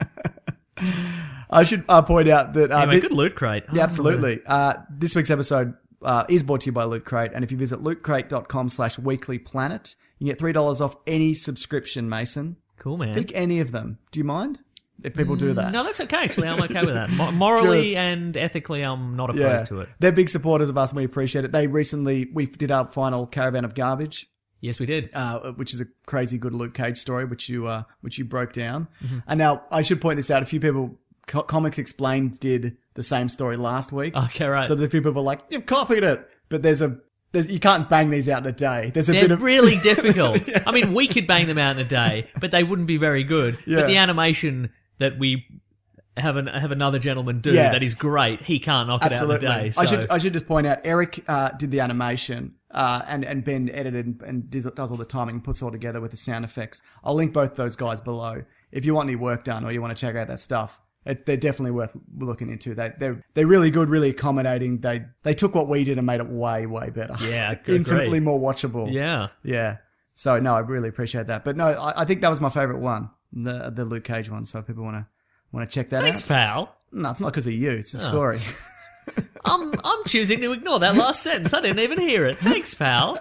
I should uh, point out that... Uh, Anyway, thi- good loot crate. Yeah, absolutely. Uh, this week's episode uh, is brought to you by Loot Crate, and if you visit lootcrate.com slash weeklyplanet, you get three dollars off any subscription, Mason. Cool, man. Pick any of them. Do you mind if people do that? No, that's okay, actually. I'm okay with that. Mo- morally and ethically, I'm not opposed yeah. to it. They're big supporters of us, and we appreciate it. They recently, we did our final Caravan of Garbage, Yes, we did. uh, which is a crazy good Luke Cage story, which you uh, which you broke down. Mm-hmm. And now, I should point this out, a few people, Co- Comics Explained did the same story last week. Okay, right. So the few people were like, you've copied it. But there's a, there's, you can't bang these out in a day. There's a They're bit of... really difficult. I mean, we could bang them out in a day, but they wouldn't be very good. Yeah. But the animation that we have an, have another gentleman do Yeah. that is great, he can't knock Absolutely. it out in a day. So. I should I should just point out Eric uh, did the animation uh, and and Ben edited and, and does, does all the timing and puts it all together with the sound effects. I'll link both those guys below if you want any work done or you want to check out that stuff. It, they're definitely worth looking into. They they're they're really good, really accommodating. They they took what we did and made it way way better. Yeah, good, infinitely great. more watchable. Yeah. yeah. So no, I really appreciate that. But no, I, I think that was my favorite one, the the Luke Cage one. So if people want to want to check that Thanks, out. pal. No, it's not because of you. It's a Oh. story. I'm I'm choosing to ignore that last sentence. I didn't even hear it. Thanks, pal.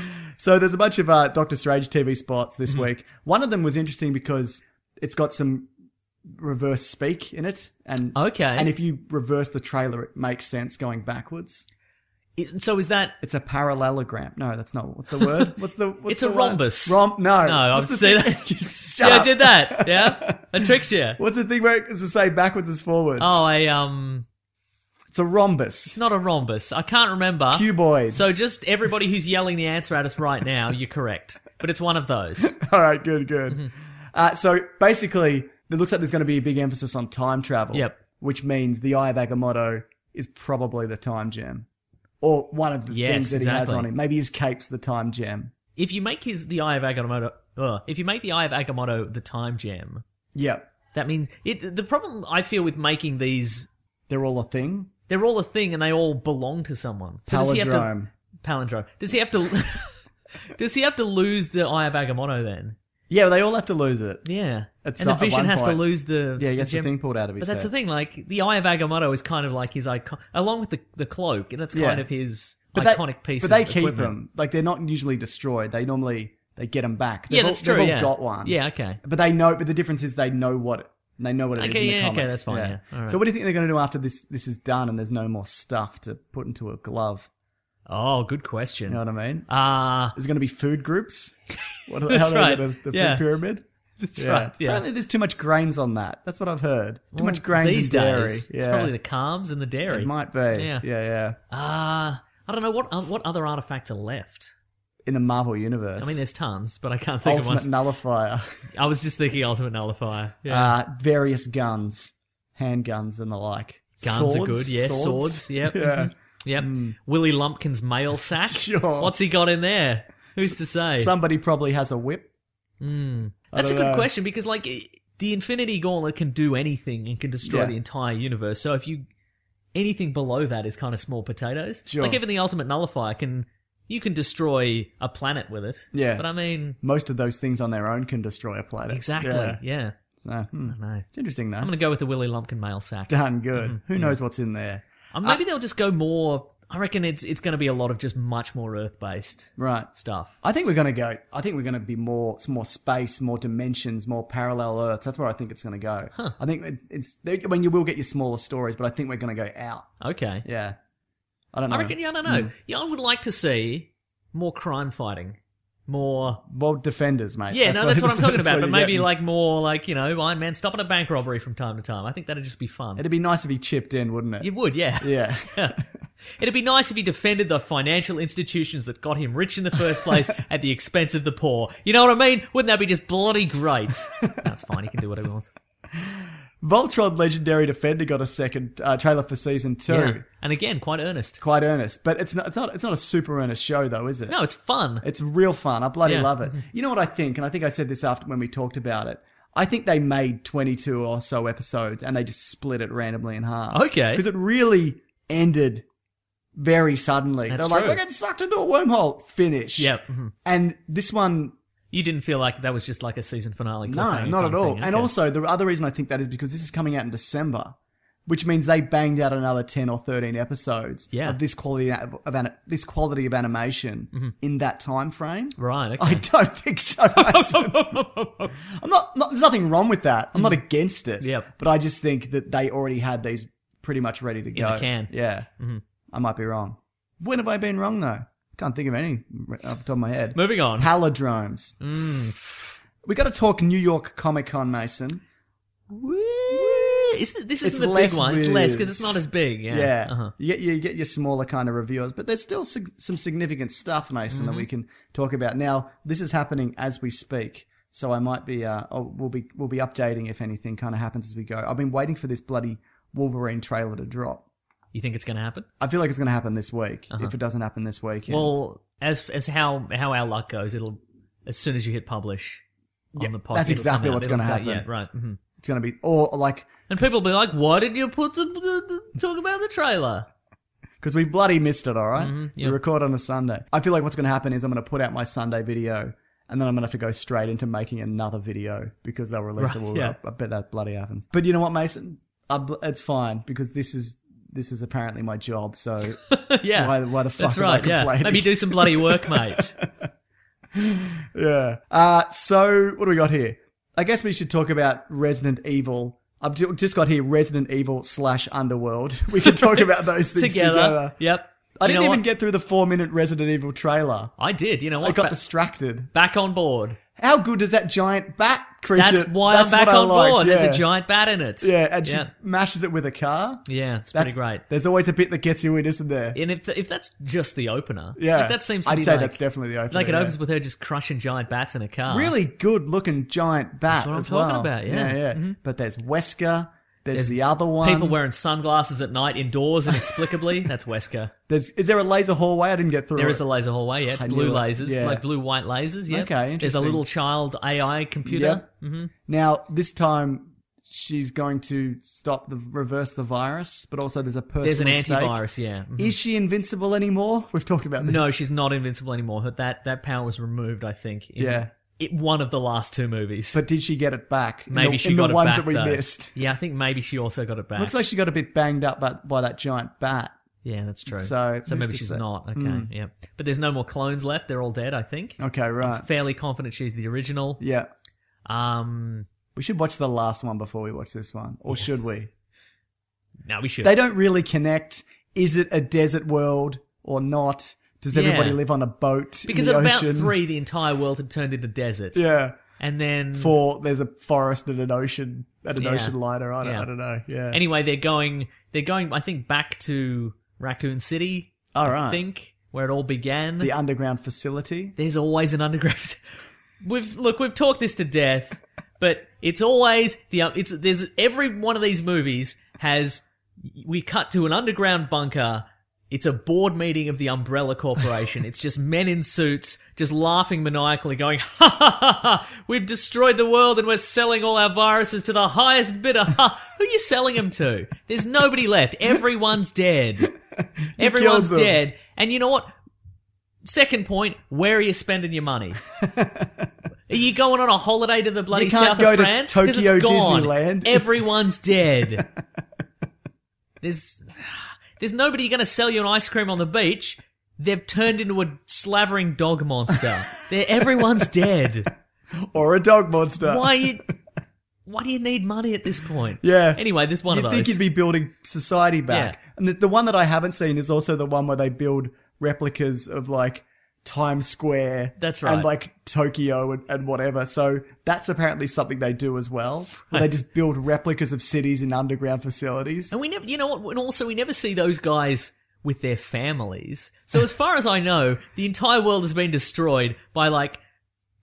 So there's a bunch of uh, Doctor Strange T V spots this Mm-hmm. week. One of them was interesting because it's got some reverse speak in it, and Okay. and if you reverse the trailer, it makes sense going backwards. Is- So is that... It's a parallelogram. No, that's not. What's the word? What's the? What's It's the a word? rhombus. Rom? No. No, What's I've the seen thing- that. Just Shut Yeah, up. I did that. Yeah? I tricked you. What's the thing where it's to say backwards is forwards? Oh, a, um... It's a rhombus. It's not a rhombus. I can't remember. Cuboid. So just everybody who's yelling the answer at us right now, you're correct. But it's one of those. All right, good, good. Mm-hmm. Uh, so basically, it looks like there's going to be a big emphasis on time travel. Yep. Which means the Eye of Agamotto is probably the time gem. Or one of the Yes, things that he has exactly. on him. Maybe his cape's the time gem. If you make his the Eye of Agamotto, ugh, if you make the Eye of Agamotto the time gem, Yep. that means it. The problem I feel with making these, They're all a thing. they're all a thing and they all belong to someone. So does he have to Palindrome. palindrome? Does he have to? Does he have to lose the Eye of Agamotto then? Yeah, they all have to lose it. Yeah, It's and the not- at Vision one has to point- lose the. Yeah, he gets the gem. thing pulled out of But his that's the head. thing. Like the Eye of Agamotto is kind of like his icon, along with the the cloak, and it's kind Yeah. of his But they, iconic piece. But they of keep equipment. them. Like, they're not usually destroyed. They normally, they get them back. They've Yeah, all, that's true. They've all yeah, got one. Yeah, okay. But they know, but the difference is they know what, they know what it is Okay, in the yeah, okay, comics. that's fine, yeah. All right. So what do you think they're going to do after this, this is done and there's no more stuff to put into a glove? Oh, good question. You know what I mean? Uh, There's going to be food groups. What, That's how right. They the, the Yeah. food pyramid. that's right. Yeah. Apparently, there's too much grains on that. That's what I've heard. Too much grains These and dairy. days, yeah, it's probably the carbs and the dairy. it might be. Yeah. yeah, yeah. Uh, I don't know what uh, what other artifacts are left. In the Marvel universe, I mean, there's tons, but I can't think ultimate of one. nullifier. I was just thinking Ultimate Nullifier. Yeah. Uh, various guns, handguns, and the like. Guns Swords? are good. Yeah, swords. Yep. Yeah. Yep. Willie Lumpkin's mail sack. Sure. What's he got in there? Who's to say? Somebody probably has a whip. That's a don't good know. question because, like, the Infinity Gauntlet can do anything and can destroy Yeah. the entire universe. So if you anything below that is kind of small potatoes. Sure. Like even the Ultimate Nullifier can you can destroy a planet with it. Yeah. But I mean, Most of those things on their own can destroy a planet. exactly. Yeah. Yeah. No, hmm. No. It's interesting though. I'm gonna go with the Willie Lumpkin mail sack. Done good. Mm-hmm. Who knows what's in there? Uh, maybe they'll just go more. I reckon it's it's going to be a lot of just much more Earth based Right. stuff. I think we're going to go. I think we're going to be more, some more space, more dimensions, more parallel Earths. That's where I think it's going to go. I think it- it's. I mean, you will get your smaller stories, but I think we're going to go out. Okay. Yeah. I don't know. I reckon. Yeah, I don't know. Yeah, I would like to see more crime fighting, more. Well, defenders, mate. Yeah, no, that's what I'm talking that's about. what But you're maybe getting. like more like you know Iron Man stopping a bank robbery from time to time. I think that'd just be fun. It'd be nice if he chipped in, wouldn't it? You would, yeah. Yeah. It'd be nice if he defended the financial institutions that got him rich in the first place at the expense of the poor. You know what I mean? Wouldn't that be just bloody great? That's fine. He can do what he wants. Voltron Legendary Defender got a second uh, trailer for season two. Yeah. And again, quite earnest. Quite earnest, but it's not. It's not. It's not a super earnest show, though, is it? No, it's fun. It's real fun. I bloody Yeah. love it. You know what I think, and I think I said this after when we talked about it. I think they made twenty-two or so episodes, and they just split it randomly in half. Okay. because it really ended very suddenly. That's They're like, true. we're getting sucked into a wormhole. Finish. Yep. Mhm. And this one. You didn't feel like that was just like a season finale? No, cliffhanger not kind at of all. thing. And Okay. also, the other reason I think that is because this is coming out in December, which means they banged out another ten or thirteen episodes Yeah. of this quality of, of an, this quality of animation in that time frame. Right, I okay. don't think so. Mason. I'm not, not. There's nothing wrong with that. I'm not against it. Yep. But I just think that they already had these pretty much ready to go. the can. Yeah. I might be wrong. When have I been wrong though? Can't think of any off the top of my head. Moving on. Palindromes. We got to talk New York Comic Con, Mason. Woo! Is th- this It's isn't the less big one. It's less because whiz. it's not as big. Yeah. Yeah, Uh-huh. you get you get your smaller kind of reviewers, but there's still sig- some significant stuff, Mason, Mm-hmm. that we can talk about. Now, this is happening as we speak, so I might be uh, oh, we'll be we'll be updating if anything kind of happens as we go. I've been waiting for this bloody Wolverine trailer to drop. You think it's going to happen? I feel like it's going to happen this week. If it doesn't happen this weekend, Uh-huh. Well, as as how how our luck goes, it'll as soon as you hit publish on Yeah, the podcast. that's exactly what's going gonna to happen. Yeah, right. hmm it's going to be or like And people will be like, "Why didn't you put the, the, the talk about the trailer?" because we bloody missed it. All right? Mm-hmm, we yep. record on a Sunday. I feel like what's going to happen is I'm going to put out my Sunday video. And then I'm going to have to go straight into making another video because they'll release Right, it. Well, yeah. I, I bet that bloody happens. But you know what, Mason? I, bl- it's fine because this is this is apparently my job. So yeah, why, why the fuck that's am right. I Yeah, complaining? maybe do some bloody work, mate. Yeah. Uh, so what do we got here? I guess we should talk about Resident Evil. I've ju- just got here Resident Evil slash Underworld. We can talk about those things together. together. Yep. I You didn't know even what? get through the four minute Resident Evil trailer. I did. You know what? I got Ba- distracted. back on board. How good does that giant bat creature? That's why That's I'm back what I on liked, board. There's yeah. a giant bat in it. Yeah, and she yeah, mashes it with a car. yeah it's That's pretty great. There's always a bit that gets you in, isn't there? And if if that's just the opener, Yeah, like that seems to I'd be say like, that's definitely the opener. like it yeah. opens with her just crushing giant bats in a car. really good looking giant bat That's what I'm as talking well. about, yeah. Mm-hmm. yeah, yeah. But there's Wesker. There's, There's the other one. People wearing sunglasses at night indoors inexplicably. That's Wesker. There's is there a laser hallway? I didn't get through. There it. is a laser hallway. Yeah, it's I blue knew it. lasers, Yeah. like blue white lasers. Yeah. Okay, There's a interesting. little child A I computer. Yep. Now this time she's going to stop the reverse the virus, but also there's a personal There's an stake. antivirus. Yeah. Mhm. Is she invincible anymore? We've talked about this. No, she's not invincible anymore. Her- That that power was removed, I think. In Yeah. It, one of the last two movies. But did she get it back? In maybe the, she in got the it ones back that we though. missed. Yeah, I think maybe she also got it back. Looks like she got a bit banged up by, by that giant bat. Yeah, that's true. So, so who's maybe to she's say? not. Okay, yeah. But there's no more clones left. They're all dead, I think. Okay, right. Fairly confident she's the original. Yeah. Um, We should watch the last one before we watch this one. Or should we? no, we should. They don't really connect. Is it a desert world or not? Does Yeah. everybody live on a boat because in at the about ocean? three, the entire world had turned into desert. Yeah. And then Four, there's a forest and an ocean and an Yeah. ocean liner. I don't, Yeah. I don't know. Yeah. anyway, they're going. They're going. I think back to Raccoon City. All I right. think where it all began. The underground facility. There's always an underground. we've look. We've talked this to death, but it's always the. It's there's every one of these movies has. We cut to an underground bunker. It's a board meeting of the Umbrella Corporation. It's just men in suits, just laughing maniacally, going, ha ha ha ha, we've destroyed the world and we're selling all our viruses to the highest bidder. Ha, who are you selling them to? There's nobody left. Everyone's dead. Everyone's killed them. dead. And you know what? Second point, where are you spending your money? Are you going on a holiday to the bloody You can't south go of to France? 'Cause Tokyo it's gone. Disneyland. Everyone's dead. There's... There's nobody going to sell you an ice cream on the beach. They've turned into a slavering dog monster. They're, everyone's dead. Or a dog monster. Why you, why do you need money at this point? Yeah. Anyway, this one You'd of those. think you'd be building society back. Yeah. And the, the one that I haven't seen is also the one where they build replicas of like Times Square. That's And right. like Tokyo and, and whatever. So that's apparently something they do as well. Where they just build replicas of cities in underground facilities. And we never, you know what? And also, we never see those guys with their families. So as far as I know, the entire world has been destroyed by like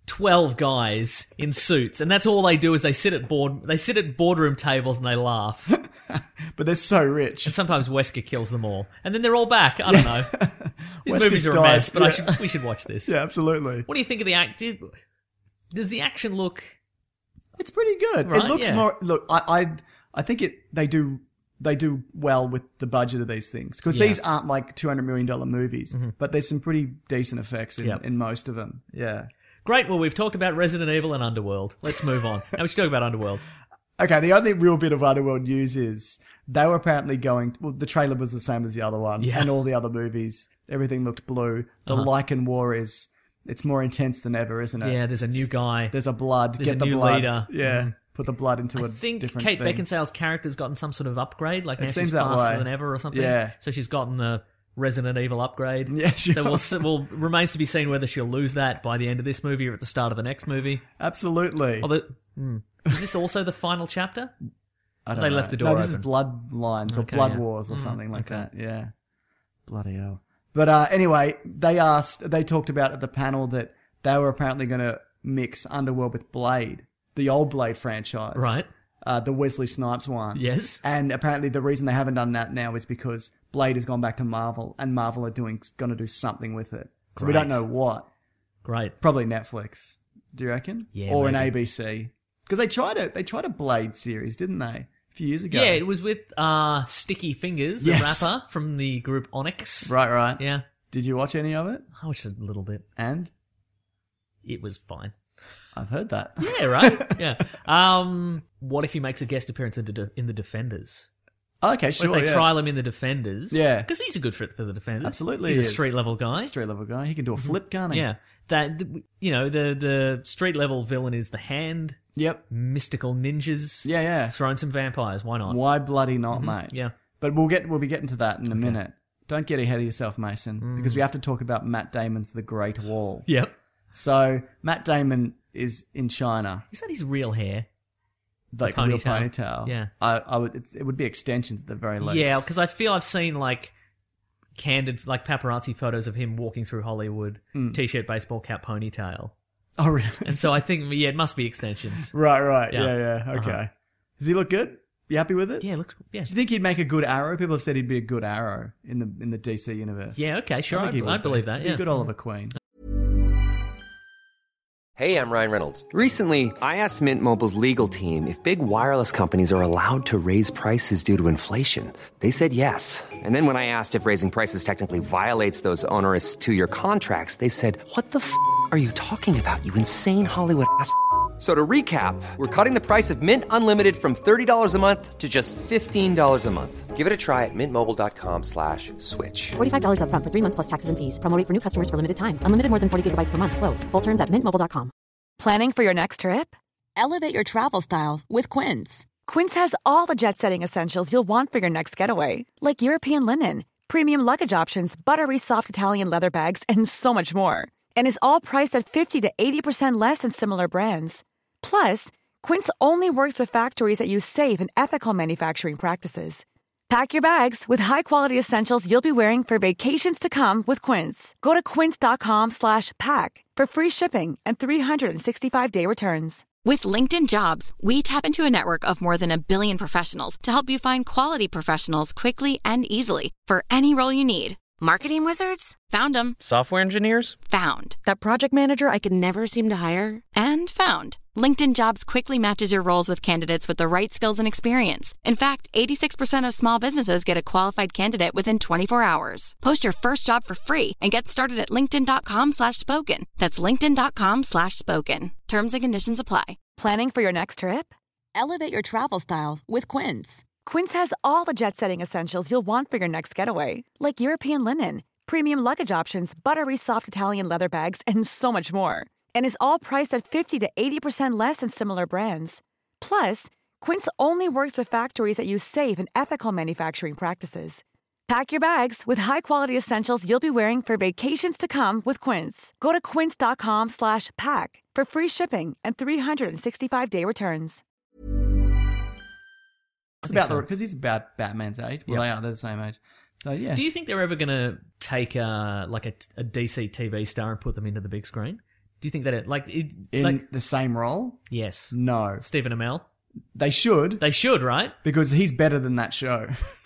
twelve guys in suits, and that's all they do is they sit at board they sit at boardroom tables and they laugh. But they're so rich. And sometimes Wesker kills them all, and then they're all back. I don't know. These Wesker's movies are a died, mess, but I yeah. should we should watch this. Yeah, absolutely. What do you think of the act? Did, does the action look? It's pretty good. Right, it looks yeah. more. Look, I, I, I think it. They do. They do well with the budget of these things because Yeah. these aren't like two hundred million dollar movies, Mm-hmm. but there's some pretty decent effects in, Yep. in most of them. Yeah. Great. Well, we've talked about Resident Evil and Underworld. Let's move on. Now we should talk about Underworld. Okay. The only real bit of Underworld news is they were apparently going. Well, the trailer was the same as the other one, Yeah. and all the other movies. Everything looked blue. The Uh-huh. Lycan War is. It's more intense than ever, isn't it? Yeah, there's a new guy. There's a blood. There's Get a the new blood. leader. Yeah. Mhm. Put the blood into a I think different Kate thing. Beckinsale's character's gotten some sort of upgrade. Like now It she's seems that faster way. than ever or something. Yeah. So she's gotten the Resident Evil upgrade. Yeah, she So we'll, does. s- we'll remains to be seen whether she'll lose that by the end of this movie or at the start of the next movie. Absolutely. Although, hmm, is this also the final chapter? I don't They know. left the door No, this open. is Bloodlines or Okay, Blood yeah. Wars or Mm, something like okay. that. Yeah. Bloody hell. But uh, anyway, they asked, they talked about at the panel that they were apparently going to mix Underworld with Blade, the old Blade franchise. Right. Uh, the Wesley Snipes one. Yes. And apparently the reason they haven't done that now is because Blade has gone back to Marvel and Marvel are doing going to do something with it. So we don't Great. know what. Great. Probably Netflix. Do you reckon? Yeah, Or an maybe. A B C. Because they tried a they tried a Blade series, didn't they? A few years ago. Yeah, it was with uh, Sticky Fingers, the Yes. rapper from the group Onyx. Right, right. Yeah. Did you watch any of it? I watched a little bit. And It was fine. I've heard that. Yeah, right? Yeah. Um, what if he makes a guest appearance in the, in the Defenders? Okay, What sure. if they yeah. trial him in the Defenders? Yeah. Because he's a good fit for the Defenders. Absolutely He's he a is. street level guy. Street level guy. He can do a flip, can't he? Yeah. That, you know, the, the street level villain is the Hand, Yep. mystical ninjas. Yeah, yeah. Throwing some vampires. Why not? Why bloody not, mate? Mm-hmm. Yeah. But we'll get we'll be getting to that in a minute. Don't get ahead of yourself, Mason, Mm. because we have to talk about Matt Damon's The Great Wall. Yep. So Matt Damon is in China, Is that his real hair? like The real ponytail. ponytail. Yeah. I, I would. It's, it would be extensions at the very least. Yeah, because I feel I've seen like candid, like paparazzi photos of him walking through Hollywood, Hmm. t-shirt, baseball cap, ponytail, Oh really? and so I think yeah, it must be extensions. right, right. Yeah. Yeah, yeah. Okay. Uh-huh. Does he look good? You happy with it? Yeah, look, yeah, Do you think he'd make a good Arrow? People have said he'd be a good Arrow in the in the D C universe. yeah. Okay, sure, I, I, think he I would believe be. that. He'd be Yeah, a good Oliver Queen. Hey, I'm Ryan Reynolds. Recently, I asked Mint Mobile's legal team if big wireless companies are allowed to raise prices due to inflation. They said yes. And then when I asked if raising prices technically violates those onerous two-year contracts, they said, "What the f*** are you talking about, you insane Hollywood ass?" So to recap, we're cutting the price of Mint Unlimited from thirty dollars a month to just fifteen dollars a month. Give it a try at mintmobile.com slash switch. forty-five dollars up front for three months plus taxes and fees. Promo rate for new customers for limited time. Unlimited more than forty gigabytes per month. Slows full terms at mint mobile dot com. Planning for your next trip? Elevate your travel style with Quince. Quince has all the jet-setting essentials you'll want for your next getaway, like European linen, premium luggage options, buttery soft Italian leather bags, and so much more. And is all priced at fifty to eighty percent less than similar brands. Plus, Quince only works with factories that use safe and ethical manufacturing practices. Pack your bags with high-quality essentials you'll be wearing for vacations to come with Quince. Go to quince.com slash pack for free shipping and three sixty-five day returns. With LinkedIn Jobs, we tap into a network of more than a billion professionals to help you find quality professionals quickly and easily for any role you need. Marketing wizards? Found them. Software engineers? Found. That project manager I could never seem to hire? And found. LinkedIn Jobs quickly matches your roles with candidates with the right skills and experience. In fact, eighty-six percent of small businesses get a qualified candidate within twenty-four hours. Post your first job for free and get started at linkedin.com slash spoken. That's linkedin.com slash spoken. Terms and conditions apply. Planning for your next trip? Elevate your travel style with Quince. Quince has all the jet-setting essentials you'll want for your next getaway, like European linen, premium luggage options, buttery soft Italian leather bags, and so much more. And is all priced at fifty to eighty percent less than similar brands. Plus, Quince only works with factories that use safe and ethical manufacturing practices. Pack your bags with high-quality essentials you'll be wearing for vacations to come with Quince. Go to quince.com slash pack for free shipping and three sixty-five day returns. It's about the because he's about Batman's age. Well, Yeah. they are. They're the same age. So yeah. Do you think they're ever going to take uh, like a, a D C T V star and put them into the big screen? Do you think that it like it, In like the same role? yes, No. Stephen Amell? They should, They should, right? because he's better than that show,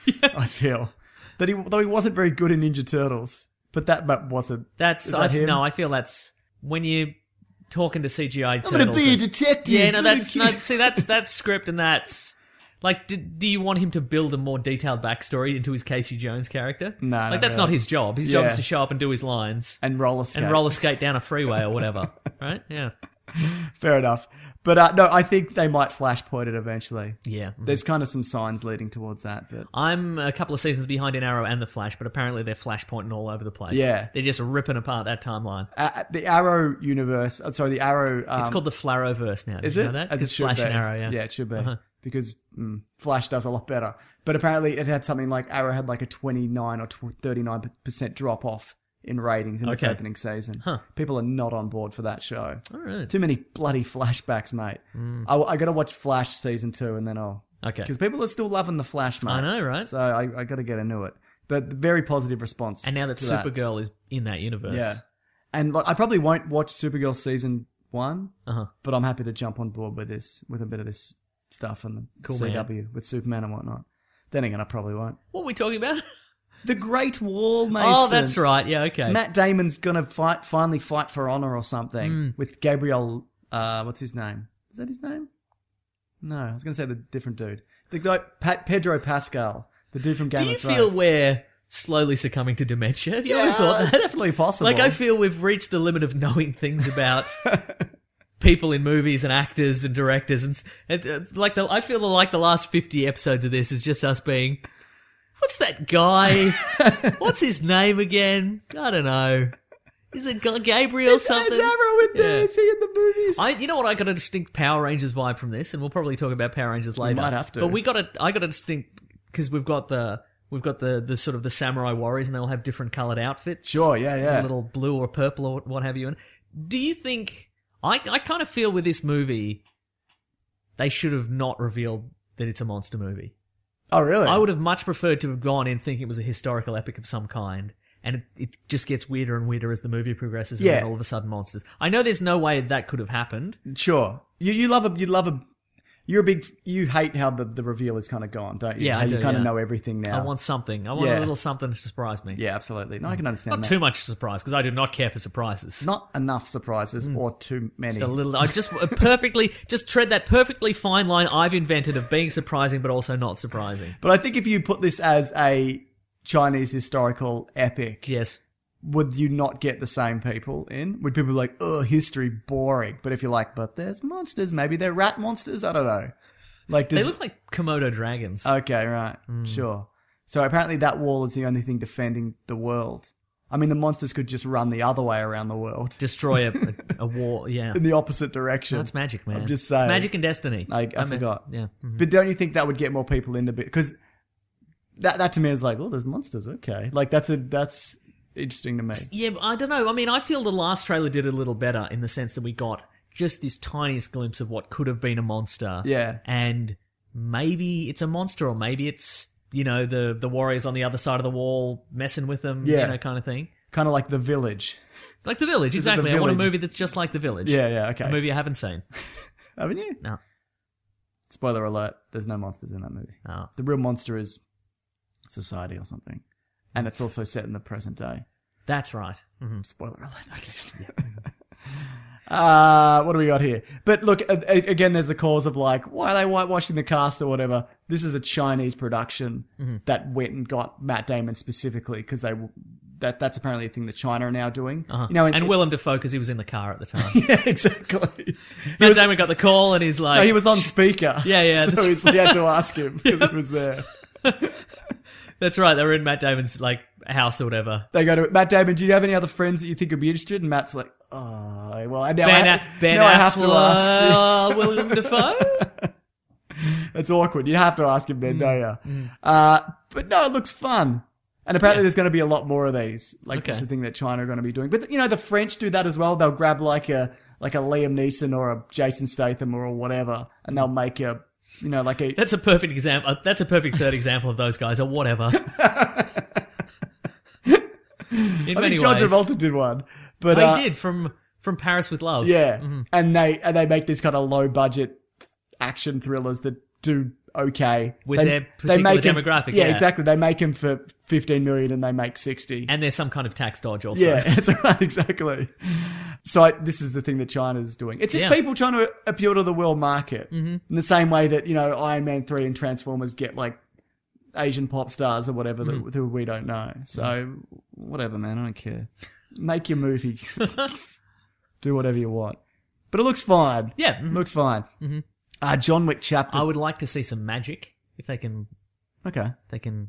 I feel. That he, though he wasn't very good in Ninja Turtles, but that but wasn't. That's Is that I, him? no, I feel that's when you talking to C G I I'm turtles. going to be a and- detective. Yeah, no, I'm gonna that's keep- no. See, that's that's script, and that's like. Do, do you want him to build a more detailed backstory into his Casey Jones character? No, like not that's really. not his job. His job Yeah. is to show up and do his lines And roller skate. and roller skate down a freeway or whatever. Right? Yeah. Fair enough. But uh, no, I think they might flashpoint it eventually. Yeah. There's kind of some signs leading towards that. But I'm a couple of seasons behind in Arrow and the Flash, but apparently they're flashpointing all over the place. Yeah. They're just ripping apart that timeline. uh, the Arrow universe, uh, sorry, the Arrow... Um, It's called the Flarrowverse now. Did Is you it? know that? As it It's should Flash be. and Arrow, yeah. Yeah, it should be. Uh-huh. Because mm, Flash does a lot better. But apparently it had something like Arrow had like a twenty-nine or thirty-nine percent drop off in ratings in its Okay. opening season. Huh. People are not on board for that show. All right. Too many bloody flashbacks, mate. Mm. I, I got to watch Flash season two and then I'll... Okay. Because people are still loving the Flash, mate. I know, right? So I, I got to get into it. But very positive response. And now that to Supergirl is in that universe. Yeah. And like, I probably won't watch Supergirl season one, Uh-huh. but I'm happy to jump on board with this, with a bit of this stuff and the Cool, C man. W with Superman and whatnot. Then again, I probably won't. What are we talking about? The Great Wall, Mason. Oh, that's right. Yeah, okay. Matt Damon's gonna fight, finally fight for honor or something Mm. with Gabriel. Uh, what's his name? Is that his name? No, I was gonna say the different dude. The guy, Pat, Pedro Pascal, the dude from Game Do you of Thrones. feel we're slowly succumbing to dementia? Have you Yeah, ever thought it's that? definitely possible. Like, I feel we've reached the limit of knowing things about people in movies and actors and directors, and, s- and uh, like the, I feel like the last fifty episodes of this is just us being, what's that guy? What's his name again? I don't know. Is it G- Gabriel Is, something? is Arrow in there? Yeah. Is he in the movies? I, you know what? I got a distinct Power Rangers vibe from this, and we'll probably talk about Power Rangers later. might have to. But we got a, I got a distinct because we've got the, we've got the, the sort of the samurai warriors, and they all have different coloured outfits. Sure, yeah, yeah. A little blue or purple or what have you. And do you think? I, I kind of feel with this movie, they should have not revealed that it's a monster movie. Oh, really? I would have much preferred to have gone in thinking it was a historical epic of some kind. And it, it just gets weirder and weirder as the movie progresses, and Yeah. then all of a sudden monsters. I know there's no way that could have happened. Sure. You you love a you love a you're a big you hate how the, the reveal is kind of gone, don't you? Yeah, how I you do, kind of yeah. know everything now. I want something. I want Yeah. a little something to surprise me. Yeah, absolutely. No, I can understand Not that. too much surprise, because I do not care for surprises. Not enough surprises or too many. Just a little. I just uh, perfectly, just tread that perfectly fine line I've invented of being surprising, but also not surprising. But I think if you put this as a Chinese historical epic, Yes. would you not get the same people in? Would people be like, oh, history, boring? But if you're like, but there's monsters, maybe they're rat monsters? I don't know. Like, does, They look like Komodo dragons. Okay, right. Sure. So apparently that wall is the only thing defending the world. I mean, the monsters could just run the other way around the world. Destroy a, a, a war. Yeah. In the opposite direction. That's magic, man. I'm just saying. It's magic and destiny. I, I, mean, forgot. Yeah. Mhm. But don't you think that would get more people into it? Because that, that to me is like, well, there's monsters. Okay. Like, that's a, that's interesting to me. Yeah, but I don't know. I mean, I feel the last trailer did a little better in the sense that we got just this tiniest glimpse of what could have been a monster. Yeah. And maybe it's a monster, or maybe it's, you know, the, the warriors on the other side of the wall messing with them, Yeah. you know, kind of thing. Kind of like The Village. Like The Village, Is it The exactly. I want a Village? movie that's just like The Village. Yeah, yeah, okay. A movie I haven't seen. Haven't you? No. Spoiler alert, there's no monsters in that movie. Oh. The real monster is society or something. And it's also set in the present day. That's right. hmm Spoiler alert. uh, what do we got here? But look, a- a- again, there's the cause of like, why are they whitewashing the cast or whatever? This is a Chinese production that went and got Matt Damon specifically because they that that's apparently a thing that China are now doing. Uh-huh. You know, and Willem Dafoe, because he was in the car at the time. yeah, exactly. He Matt was, Damon got the call and he's like... no, he was on speaker. Yeah, yeah, So that's he's, he had to ask him because he was there. That's right, they were in Matt Damon's, like, house or whatever. They go to Matt Damon. Do you have any other friends that you think would be interested? And Matt's like, oh, well, now, Ben, I, A- ben now I have to ask you. Affleck, Willem Dafoe? It's awkward. You have to ask him then, don't you? Mm. Uh, but no, it looks fun. And apparently there's going to be a lot more of these. Like, Okay. it's the thing that China are going to be doing. But, you know, the French do that as well. They'll grab like a, like a Liam Neeson or a Jason Statham or whatever, and they'll make a, you know, like a... That's a perfect example. uh, That's a perfect third example of those guys, or whatever. In I many think John ways. Travolta did one. But, I uh, did, from From Paris with Love. Yeah. Mm-hmm. And they and they make these kind of low budget action thrillers that do okay. With they, their they particular make 'em- demographic, Yeah, yeah. exactly. They make them for fifteen million and they make sixty. And there's some kind of tax dodge also. Yeah, that's right, exactly. So I, this is the thing that China's doing. It's just Yeah. people trying to appeal to the world market. Mm-hmm. In the same way that, you know, Iron Man three and Transformers get like Asian pop stars or whatever Mm-hmm. that, that we don't know. So whatever, man, I don't care. Make your movie. Do whatever you want. But it looks fine. Yeah. mhm. Looks fine. Mm-hmm. Uh, John Wick chapter. I would like to see some magic if they can Okay. they can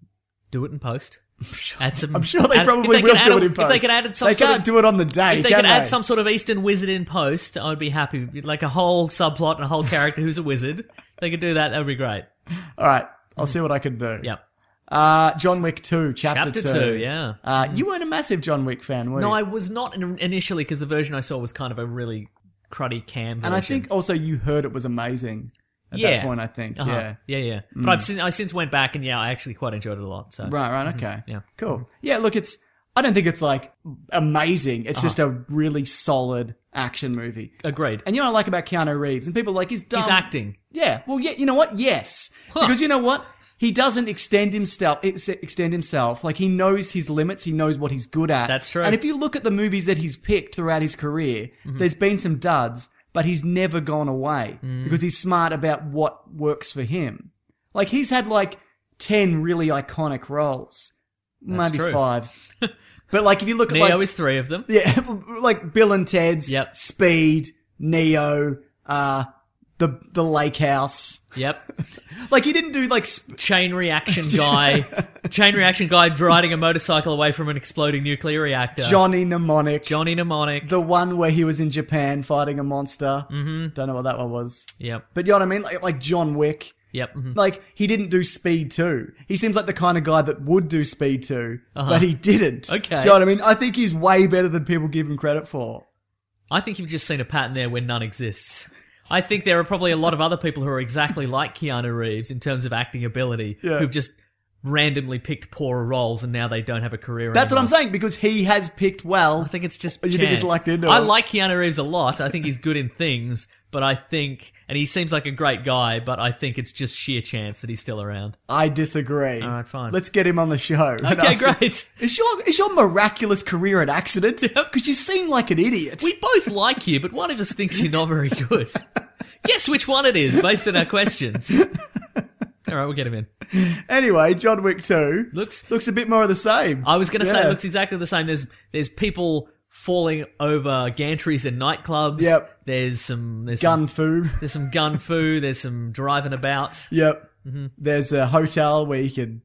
do it in post. Add some, I'm sure they add- probably if will can add do a- it in post. If they can add some They sort can't of, do it on the day, If they can could add they? some sort of Eastern wizard in post, I would be happy. Like a whole subplot and a whole character who's a wizard. If they could do that, that would be great. All right. I'll see what I can do. Yep. Uh, John Wick two, chapter, Chapter two. two, yeah. Uh, you weren't a massive John Wick fan, were No, you? I was not in- initially because the version I saw was kind of a really cruddy cam version. And I think also you heard it was amazing at yeah. that point, I think. Uh-huh. Yeah. Yeah, yeah. But I've since, I since went back and yeah, I actually quite enjoyed it a lot. So Right, right, okay. Yeah. Cool. Yeah, look, it's, I don't think it's like amazing. It's just a really solid action movie. Agreed. And you know what I like about Keanu Reeves? And people are like, he's dumb. He's acting. Yeah. Well, yeah, you know what? Yes. Because you know what? He doesn't extend himself, ex- extend himself. Like, he knows his limits. He knows what he's good at. That's true. And if you look at the movies that he's picked throughout his career, there's been some duds, but he's never gone away because he's smart about what works for him. Like, he's had like ten really iconic roles. That's Maybe true. five. But like, if you look at Neo like, is three of them. yeah, like Bill and Ted's, Yep. Speed, Neo, uh, the, the Lake House. Yep. Like, he didn't do like, sp- Chain reaction guy. Chain reaction guy riding a motorcycle away from an exploding nuclear reactor. Johnny Mnemonic. Johnny Mnemonic. The one where he was in Japan fighting a monster. Mm-hmm. Don't know what that one was. Yep. But you know what I mean? Like, like John Wick. Yep. mhm. Like, he didn't do Speed two. He seems like the kind of guy that would do Speed two, Uh-huh. but he didn't. Okay. Do you know what I mean? I think he's way better than people give him credit for. I think you've just seen a pattern there where none exists. I think there are probably a lot of other people who are exactly like Keanu Reeves in terms of acting ability Yeah. who've just randomly picked poorer roles and now they don't have a career That's what anymore. I'm saying, because he has picked well. I think it's just You think he's chance. lucked into I it? like Keanu Reeves a lot. I think he's good in things, but I think, and he seems like a great guy, but I think it's just sheer chance that he's still around. I disagree. All right, fine. Let's get him on the show. and Okay, ask him, great. Is your, is your miraculous career an accident? Because you seem like an idiot. We both like you, but one of us thinks you're not very good. Guess which one it is based on our questions. All right, we'll get him in. Anyway, John Wick two Looks. looks a bit more of the same. I was going to say Yeah. it looks exactly the same. There's there's people falling over gantries in nightclubs. Yep. There's some there's Gun Some, foo. there's some gun foo. There's some driving about. Yep. Mm-hmm. There's a hotel where you can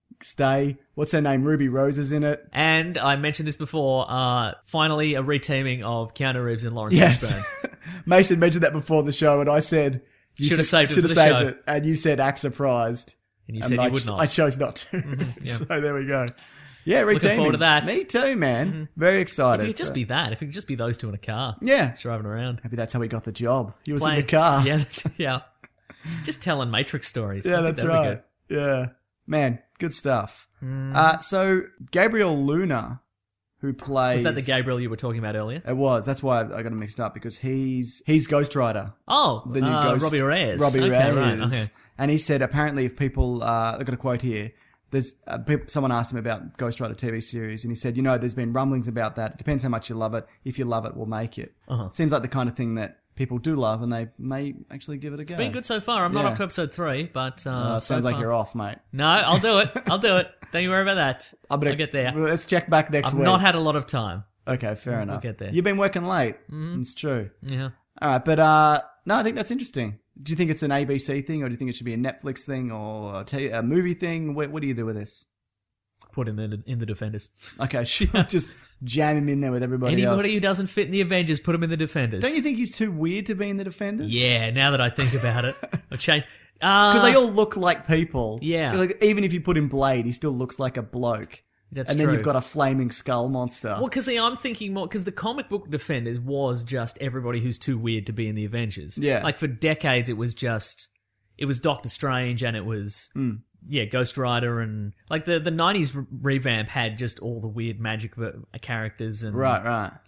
stay. What's her name? Ruby Rose is in it. And I mentioned this before. Uh, finally, a reteaming of Keanu Reeves and Lawrence Yes. Fishburne. Mason mentioned that before the show, and I said you Should have could- saved it should for have the saved show. it, and you said act surprised. And you And said I you would ch- not. Mm-hmm, I chose not to. yeah. So there we go. Yeah, reteaming. Looking forward to that. Me too, man. Very If excited. it could just So- be that. If it could just be those two in a car. Yeah. Just driving around. Maybe that's how he got the job. He was Playing- in the car. Yeah, that's, yeah. Just telling Matrix stories. Yeah, I think that's that'd be right. good. Yeah. Man, good stuff. Hmm. Uh, so, Gabriel Luna, who plays... Was that the Gabriel you were talking about earlier? It was. That's why I got him mixed up, because he's he's Ghost Rider. Oh, The new uh, Ghost. Robbie Reyes. Robbie okay, Reyes. Right, okay. And he said, apparently, if people... Uh, I've got a quote here. There's uh, peop- someone asked him about Ghost Rider T V series, and he said, you know, there's been rumblings about that. It depends how much you love it. If you love it, we'll make it. Uh-huh. Seems like the kind of thing that people do love, and they may actually give it a go. It's been good so far. I'm not Yeah. up to episode three, but uh, Uh, so sounds like far- you're off, mate. No, I'll do it. I'll do it. Don't you worry about that. I'm gonna, I'll get there. Let's check back next I've week. not had a lot of time. Okay, fair enough. get there. You've been working late. Mm-hmm. It's true. Yeah. All right, but uh, no, I think that's interesting. Do you think it's an A B C thing, or do you think it should be a Netflix thing, or a, t- a movie thing? What, what do you do with this? Put him in, in the Defenders. Okay, just jam him in there with everybody else. Anybody who doesn't fit in the Avengers, put him in the Defenders. Don't you think he's too weird to be in the Defenders? Yeah, now that I think about it. I've changed. Uh, Because they all look like people. Yeah. Like, even if you put in Blade, he still looks like a bloke. That's and then true. you've got a flaming skull monster. Well, because I'm thinking more, because the comic book Defenders was just everybody who's too weird to be in the Avengers. Yeah. Like for decades, it was just, it was Doctor Strange and it was, Mm. yeah, Ghost Rider and, like the, the nineties re- revamp had just all the weird magic ver- characters and Right, right. just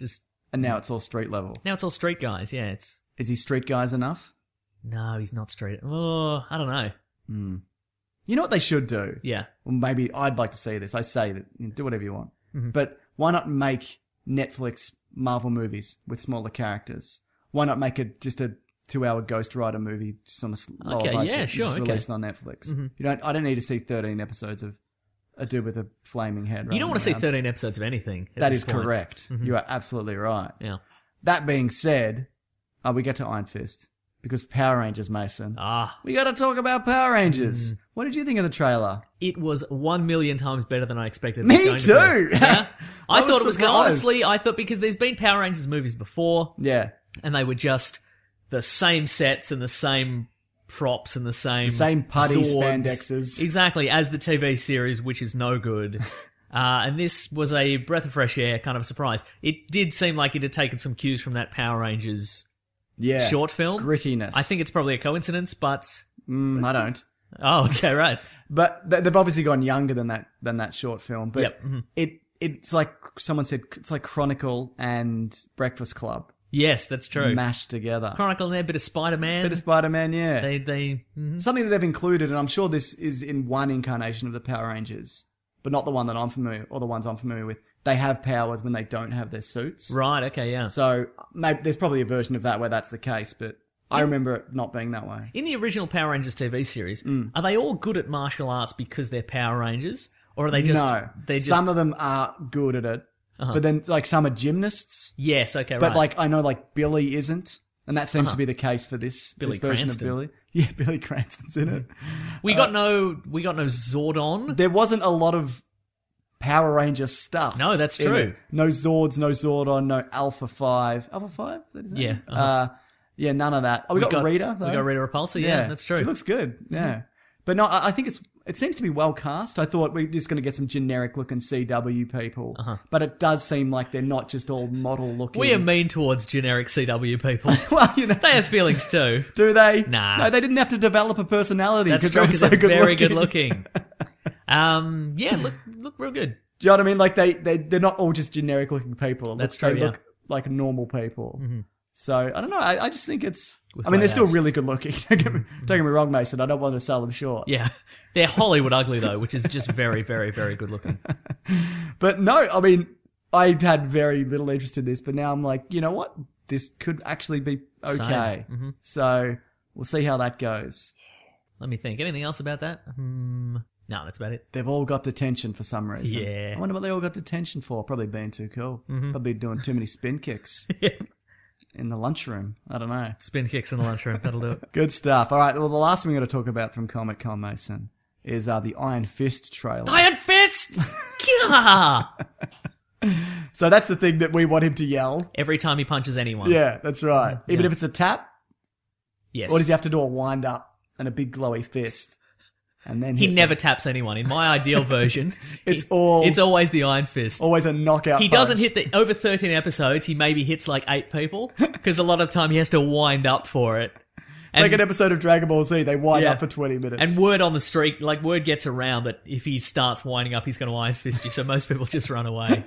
And now it's all street level. Now it's all street guys. Yeah, it's Is he street guys enough? no, he's not street. Oh, I don't know. You know what they should do? Yeah, Well, maybe I'd like to see this. I say that you know, do whatever you want. Mm-hmm. But why not make Netflix Marvel movies with smaller characters? Why not make it just a two-hour Ghost Rider movie just on a s- lower Okay, budget? yeah, and sure, Just okay. Mm-hmm. released on Netflix. You don't. I don't need to see thirteen episodes of a dude with a flaming head. you don't want to see around. thirteen episodes of anything. At That this is point. correct. You are absolutely right. Yeah. That being said, uh, we get to Iron Fist because Power Rangers, Mason. Ah, We got to talk about Power Rangers. Mm. What did you think of the trailer? it was one million times better than I expected. it Me was going to too. be. Yeah? I, I thought was it was going. surprised. Honestly, I thought because there's been Power Rangers movies before, Yeah. and they were just the same sets and the same props and the same The same putty Zords. spandexes. Exactly, as the T V series, which is no good. Uh, and this was a breath of fresh air, kind of a surprise. It did seem like it had taken some cues from that Power Rangers Yeah. short film. Grittiness. I think it's probably a coincidence, but Mm, I don't. oh, okay, right. But th- they've obviously gone younger than that than that short film. But Yep, mhm. it it's like someone said, it's like Chronicle and Breakfast Club Yes, that's true. mashed together. Chronicle in there, bit of Spider Man. Bit of Spider-Man, yeah. They they mhm. Something that they've included, and I'm sure this is in one incarnation of the Power Rangers, but not the one that I'm familiar, or the ones I'm familiar with. They have powers when they don't have their suits. right. Okay, yeah. So maybe there's probably a version of that where that's the case, but I remember it not being that way. In the original Power Rangers T V series, Mm. are they all good at martial arts because they're Power Rangers, or are they just no, they just some of them are good at it, but then like some are gymnasts. yes, okay, But right. like I know, like Billy isn't, and that seems to be the case for this, Billy this version Cranston. of Billy. Yeah, Billy Cranston's in it. we got no we got no Zordon. There wasn't a lot of Power Ranger stuff. No, that's in true. it. No Zords, no Zordon, no Alpha Five. Alpha Five? Is that his name? Yeah, uh-huh. Uh, yeah, none of that. Oh, we, got, Rita. Though. We got Rita Repulsa. Yeah, that's true. She looks good. Yeah, but no, I I think it's it seems to be well cast. I thought we we're just going to get some generic looking C W people, but it does seem like they're not just all model looking. we are mean towards generic C W people. well, you know, They have feelings too. do they? Nah. No, they didn't have to develop a personality That's because true. they were Because so they're good very looking. good looking. Um, yeah, look look real good. Do you know what I mean? Like they they they're not all just generic looking people. It That's looks- true, They yeah. look like normal people. So I don't know. I, I just think it's. With I mean, they're grey still eyes. really good looking. Don't get me, don't get me wrong, Mason. I don't want to sell them short. Yeah, they're Hollywood ugly though, which is just very very very good looking. But no, I mean, I had very little interest in this, but now I'm like, you know what? This could actually be okay. Mm-hmm. So we'll see how that goes. Let me think. Anything else about that? Hmm. No, that's about it. They've all got detention for some reason. Yeah. I wonder what they all got detention for. Probably being too cool. Probably doing too many spin kicks in the lunchroom. I don't know. Spin kicks in the lunchroom. That'll do it. Good stuff. All right. Well, the last thing we're going to talk about from Comic Con, Mason, is uh, the Iron Fist trailer. Iron Fist. Yeah. So that's the thing that we want him to yell. Every time he punches anyone. Yeah, that's right. Even Yeah. if it's a tap, Yes. or does he have to do a wind up and a big glowy fist? And then He hit never them? taps anyone. In my ideal version, It's he- all- it's always the Iron Fist. always a knockout. He doesn't punch. hit the over thirteen episodes. He maybe hits like eight people because a lot of the time he has to wind up for it. It's like an episode of Dragon Ball Z. They wind Yeah. up for twenty minutes. And word on the street, like word gets around that if he starts winding up, he's going to Iron Fist you. So most people just run away.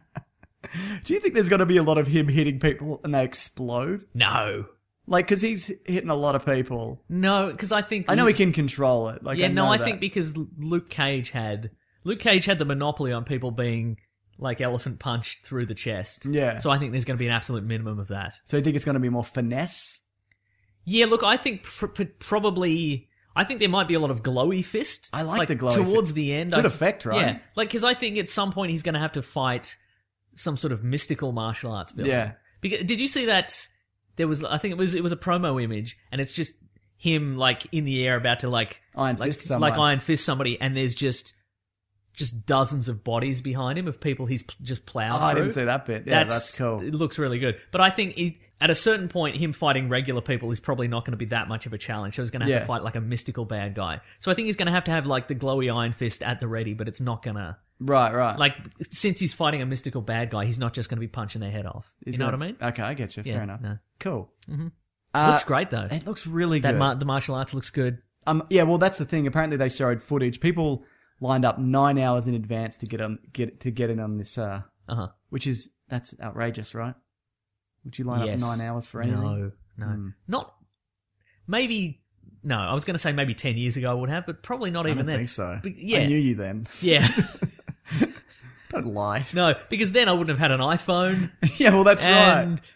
Do you think there's going to be a lot of him hitting people and they explode? No, Like, because he's hitting a lot of people. no, because I think I know he can control it. Like, Yeah, I no, know I that. think because Luke Cage had Luke Cage had the monopoly on people being like elephant punched through the chest. Yeah. So I think there's going to be an absolute minimum of that. So you think it's going to be more finesse? Yeah, look, I think pr- pr- probably. I think there might be a lot of glowy fist. I like the glowy towards fist. the end. Good I- effect, right? Yeah, like because I think at some point he's going to have to fight some sort of mystical martial arts villain. Yeah. Because did you see that? There was, I think it was, it was a promo image, and it's just him like in the air about to like Iron like, fist someone. like Iron Fist somebody, and there's just just dozens of bodies behind him of people he's p- just plowed Oh, through. I didn't see that bit. Yeah, that's, cool. It looks really good. But I think he, at a certain point, him fighting regular people is probably not going to be that much of a challenge. So he's going to have Yeah. to fight like a mystical bad guy. So I think he's going to have to have like the glowy Iron Fist at the ready, but it's not going to... Right, right. Like, since he's fighting a mystical bad guy, he's not just going to be punching their head off. Is you know that- what I mean? Okay, I get you. Yeah, Fair enough. no. Cool. Mm-hmm. Uh, looks great, though. It looks really That good. mar- the martial arts looks good. Um, yeah, well, that's the thing. Apparently, they showed footage. People lined up nine hours in advance to get on get to get in on this. Uh, Uh-huh. which is that's outrageous, right? Would you line Yes. up nine hours for anything? No, no. Hmm. Not, maybe, no, I was going to say maybe ten years ago I would have, but probably not I even don't then. think so. But, yeah. I knew you then. Yeah. Don't lie. No, because then I wouldn't have had an iPhone. Yeah, well, that's and right.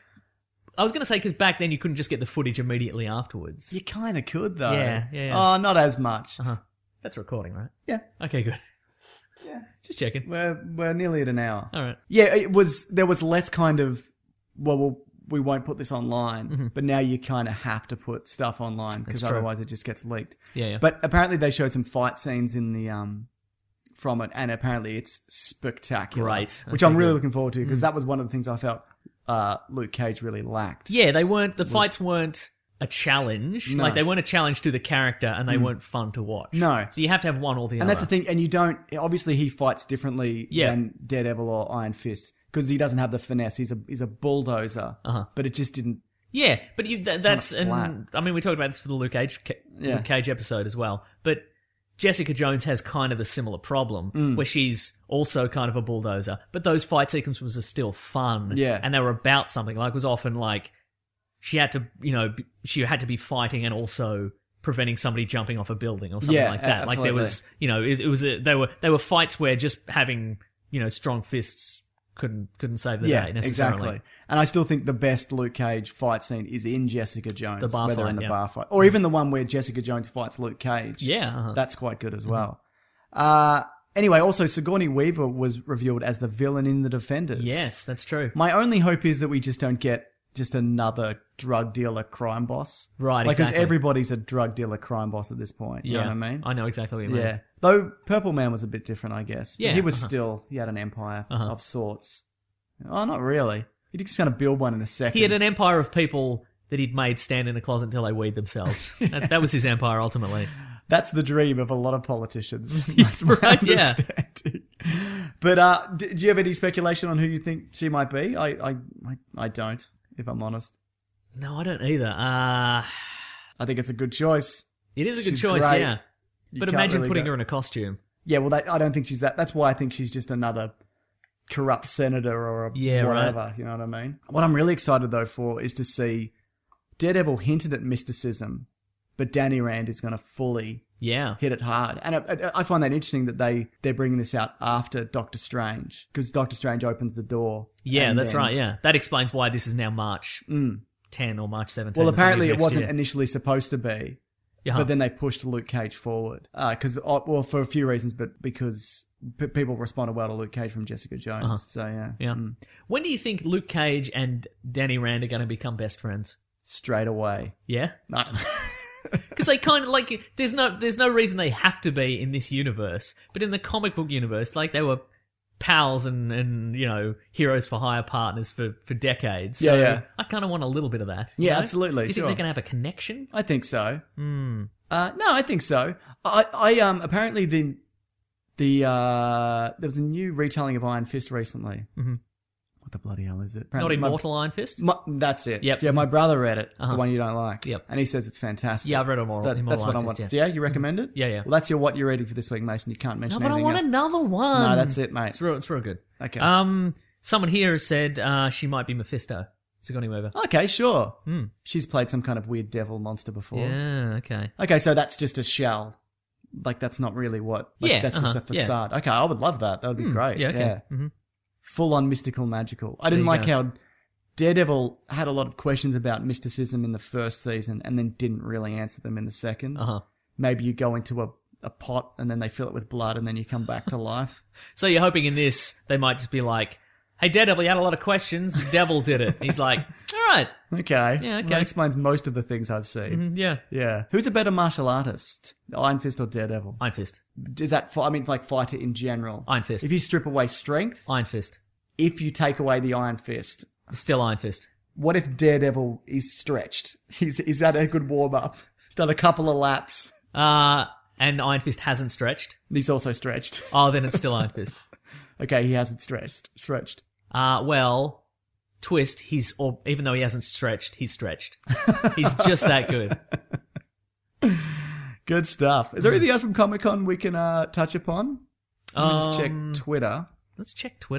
I was going to say, because back then you couldn't just get the footage immediately afterwards. You kind of could, though. Yeah, yeah, yeah. Oh, not as much. Uh-huh. That's recording, right? Yeah. Okay, good. Yeah. Just checking. We're, we're nearly at an hour. All right. Yeah, it was, there was less kind of, well, we'll we won't put this online, Mm-hmm. but now you kind of have to put stuff online because That's true. otherwise it just gets leaked. Yeah, yeah. But apparently they showed some fight scenes in the, um, from it, and apparently it's spectacular. Great. Which Okay, I'm really good. looking forward to because that was one of the things I felt uh, Luke Cage really lacked. Yeah, they weren't, the fights weren't a challenge. No. Like, they weren't a challenge to the character and they weren't fun to watch. No. So you have to have one or the other. And that's the thing, and you don't, obviously he fights differently Yeah. than Daredevil or Iron Fist because he doesn't have the finesse. He's a he's a bulldozer, Uh-huh. but it just didn't. Yeah, but you, th- that's, kinda flat. and I mean, we talked about this for the Luke Cage, ca- Yeah. Luke Cage episode as well, but Jessica Jones has kind of the similar problem Mm. where she's also kind of a bulldozer, but those fight sequences are still fun. Yeah. And they were about something. Like, it was often like, she had to, you know, b- she had to be fighting and also preventing somebody jumping off a building or something Yeah, like that. Like, there absolutely. was, you know, it, it was, a, they were, they were fights where just having, you know, strong fists couldn't, couldn't save the Yeah, day necessarily. exactly. And I still think the best Luke Cage fight scene is in Jessica Jones, The bar whether fight, in the yeah. bar fight or even the one where Jessica Jones fights Luke Cage. Yeah, uh-huh. That's quite good as well. Uh, anyway, also Sigourney Weaver was revealed as the villain in The Defenders. Yes, that's true. My only hope is that we just don't get just another drug dealer crime boss. Right, Like, exactly. everybody's a drug dealer crime boss at this point. You Yeah, know what I mean? I know exactly what you mean. Yeah. Though Purple Man was a bit different, I guess. But Yeah, he was uh-huh. still, he had an empire Uh-huh. of sorts. Oh, not really. He just kind of build one in a second. He had an empire of people that he'd made stand in a closet until they weed themselves. that, that was his empire ultimately. That's the dream of a lot of politicians. That's my right, yeah. understanding. But uh, d- do you have any speculation on who you think she might be? I, I, I, I don't, if I'm honest. No, I don't either. Uh, I think it's a good choice. it is a good She's choice, great. yeah. You But can't imagine really putting go- her in a costume. Yeah, well, that, I don't think she's that. That's why I think she's just another corrupt senator or a Yeah, right. whatever. You know what I mean? What I'm really excited though for is to see Daredevil hinted at mysticism, but Danny Rand is going to fully Yeah. hit it hard. And I, I find that interesting that they they're bringing this out after Doctor Strange because Doctor Strange opens the door. Yeah, and that's then- right, yeah. That explains why this is now March Mm. tenth or March seventeenth. Well, or something apparently it next wasn't year. initially supposed to be. Yeah. But then they pushed Luke Cage forward because, uh, well, for a few reasons, but because p- people responded well to Luke Cage from Jessica Jones. Uh-huh. So yeah, Yeah. Mm. When do you think Luke Cage and Danny Rand are going to become best friends? Straight away. Yeah? No. Because they kind of, like, there's no there's no reason they have to be in this universe. But in the comic book universe, like, they were pals and, and you know, heroes for hire partners for, for decades. So Yeah, yeah. I kind of want a little bit of that. you Yeah, know? absolutely, Do you sure. think they're going to have a connection? I think so. Hmm. Uh, no, I think so. I, I um apparently the the uh there was a new retelling of Iron Fist recently. Mm-hmm. What the bloody hell is it? Not Apparently my- Immortal Iron Fist? My, that's it. Yep. Yeah, my brother read it, Uh-huh. the one you don't like. Yep. And he says it's fantastic. Yeah, I've read Immortal- So that- Immortal That's what I Iron want. Fist, So yeah. yeah, you recommend it? Yeah, yeah. Well, that's your what you're reading for this week, Mason. You can't mention No, but I anything want else. another one. No, that's it, mate. It's real, it's real good. Okay. Um, someone here has said uh, she might be Mephisto. Sigourney Weaver. Okay, sure. Hmm. She's played some kind of weird devil monster before. Yeah, okay. Okay, so that's just a shell. Like, that's not really what... Like, Yeah, that's just uh-huh, a yeah. facade. Okay, I would love that. That would be Hmm, great. yeah, okay. Mm-hmm. Full-on mystical magical. I didn't There you like go. how Daredevil had a lot of questions about mysticism in the first season and then didn't really answer them in the second. Uh-huh. Maybe you go into a, a pot and then they fill it with blood and then you come back to life. So you're hoping in this, they might just be like, hey, Daredevil, you had a lot of questions. The devil did it. He's like, all right. Okay. Yeah, okay. That explains most of the things I've seen. Mm, yeah. Yeah. Who's a better martial artist? Iron Fist or Daredevil? Iron Fist. Is that, fi- I mean, like fighter in general? Iron Fist. If you strip away strength, Iron Fist. if you take away the Iron Fist, Still Iron Fist. what if Daredevil is stretched? Is, is that a good warm-up? He's done a couple of laps. Uh, and Iron Fist hasn't stretched. He's also stretched. Oh, then it's still Iron Fist. Okay, he hasn't stretched. Stretched. Uh, well, twist, he's, or even though he hasn't stretched, he's stretched. He's just that good. Good stuff. Is there anything else from Comic-Con we can uh, touch upon? Let me just check Um, Twitter. Let's check Twitter.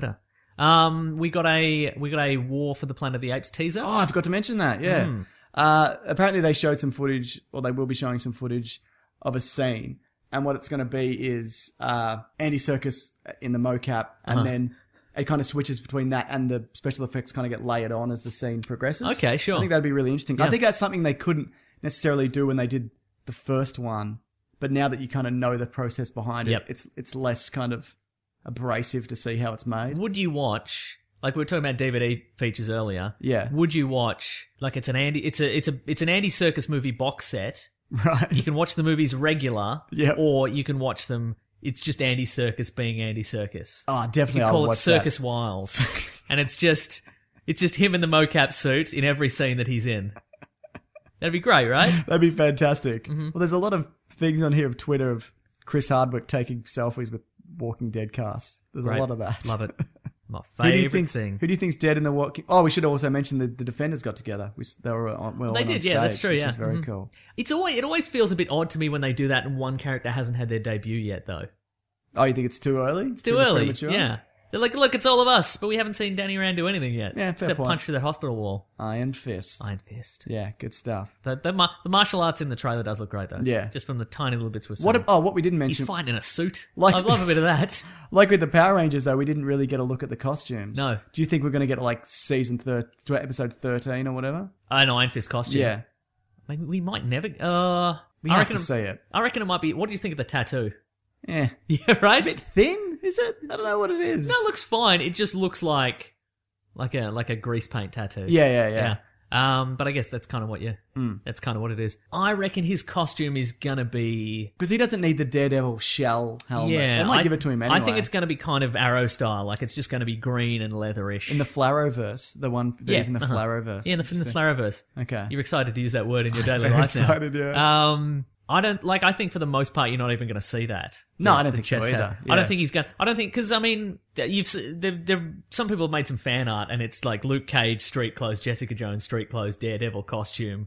Um, we got a we got a War for the Planet of the Apes teaser. Oh, I forgot to mention that. Yeah. Mm. Uh, apparently they showed some footage, or they will be showing some footage of a scene. And what it's going to be is uh, Andy Serkis in the mocap, and Uh-huh. then it kind of switches between that and the special effects kind of get layered on as the scene progresses. Okay, sure. I think that'd be really interesting. Yeah. I think that's something they couldn't necessarily do when they did the first one, but now that you kind of know the process behind it, Yep. it's it's less kind of abrasive to see how it's made. Would you watch, like we were talking about D V D features earlier? Yeah. Would you watch like it's an Andy it's a it's a it's an Andy Serkis movie box set? Right. You can watch the movies regular, Yep. or you can watch them. It's just Andy Serkis being Andy Serkis. Oh, You definitely can I'll call it watch Circus that. Wiles, and it's just it's just him in the mocap suit in every scene that he's in. That'd be great, right? That'd be fantastic. Mm-hmm. Well, there's a lot of things on here of Twitter of Chris Hardwick taking selfies with Walking Dead cast. There's Great. a lot of that. Love it. My Who do you favorite think's, thing. Who do you think's dead in the Walking? Oh, we should also mention the, the Defenders got together. We, s- they were on, well, They on did, stage, yeah, that's true, which yeah. is very Mhm. cool. It's always it always feels a bit odd to me when they do that and one character hasn't had their debut yet, though. Oh, you think it's too early? It's too early. Yeah. They're like, look, it's all of us, but we haven't seen Danny Rand do anything yet. Yeah, fair except point. punch through that hospital wall. Iron Fist. Iron Fist. Yeah, good stuff. The, the, ma- the martial arts in the trailer does look great, though. Yeah. Just from the tiny little bits we've seen. What? ab- Oh, what we didn't He's mention. fighting in a suit. Like- I love a bit of that. Like with the Power Rangers, though, we didn't really get a look at the costumes. No. Do you think we're going to get like season thir- to episode thirteen or whatever? I know Iron Fist costume. Yeah. Maybe we might never. Uh, We I have reckon to it- see it. I reckon it might be. What do you think of the tattoo? Yeah. Yeah, right. It's a bit thin, is it? I don't know what it is. No, it looks fine. It just looks like like a like a grease paint tattoo. Yeah, yeah, yeah. Yeah. Um, but I guess that's kind of what you. That's kind of what it is. I reckon his costume is gonna be. Because he doesn't need the Daredevil shell helmet. Yeah, They might I, give it to him anyway. I think it's going to be kind of Arrow style. Like it's just going to be green and leatherish. in the Flarrowverse, the one that Yeah, is in the uh-huh. Flarrowverse. yeah, in the, in the Flarrowverse. Okay. You're excited to use that word in your daily Very life now. excited, yeah. Um, I don't like. I think for the most part, you're not even going to see that. No, The- I don't the think so chest either. hair. I Yeah. don't think he's going. I don't think because I mean, that you've s- there. There some people have made some fan art, and it's like Luke Cage street clothes, Jessica Jones street clothes, Daredevil costume,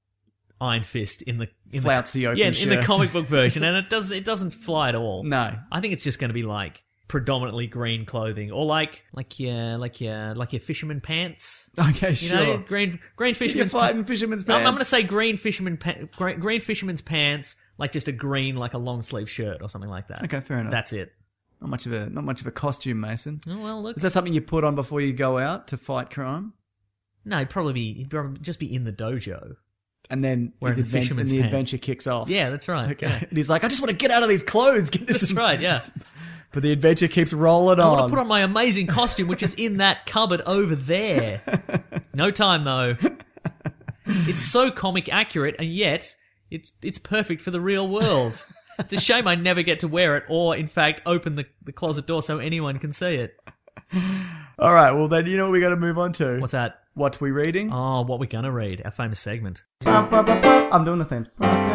Iron Fist in the in Flouncy the, open yeah in the shirt. comic book version, and it does it doesn't fly at all. No. I think it's just going to be like predominantly green clothing, or like like your like your like your fisherman pants. Okay, You sure. know, green green You're fisherman's fighting fisherman's I'm, pants. I'm going to say green fisherman pa- green, green fisherman's pants, like just a green like a long sleeve shirt or something like that. Okay, fair enough. That's it. Not much of a not much of a costume, Mason. Oh, well, look. Is that something you put on before you go out to fight crime? No, he'd probably be he'd probably just be in the dojo. And then Wearing his the advent- fisherman's and the pants. adventure kicks off. Yeah, that's right. Okay. Yeah. And he's like, I just want to get out of these clothes. Get this. That's right. Yeah. But the adventure keeps rolling I on. want to put on my amazing costume, which is in that cupboard over there. No time though. It's so comic accurate, and yet it's it's perfect for the real world. It's a shame I never get to wear it, or in fact, open the, the closet door so anyone can see it. All right, well then you know what we got to move on to. What's that? What we reading? Oh, what we gonna read? Our famous segment. I'm doing the thing.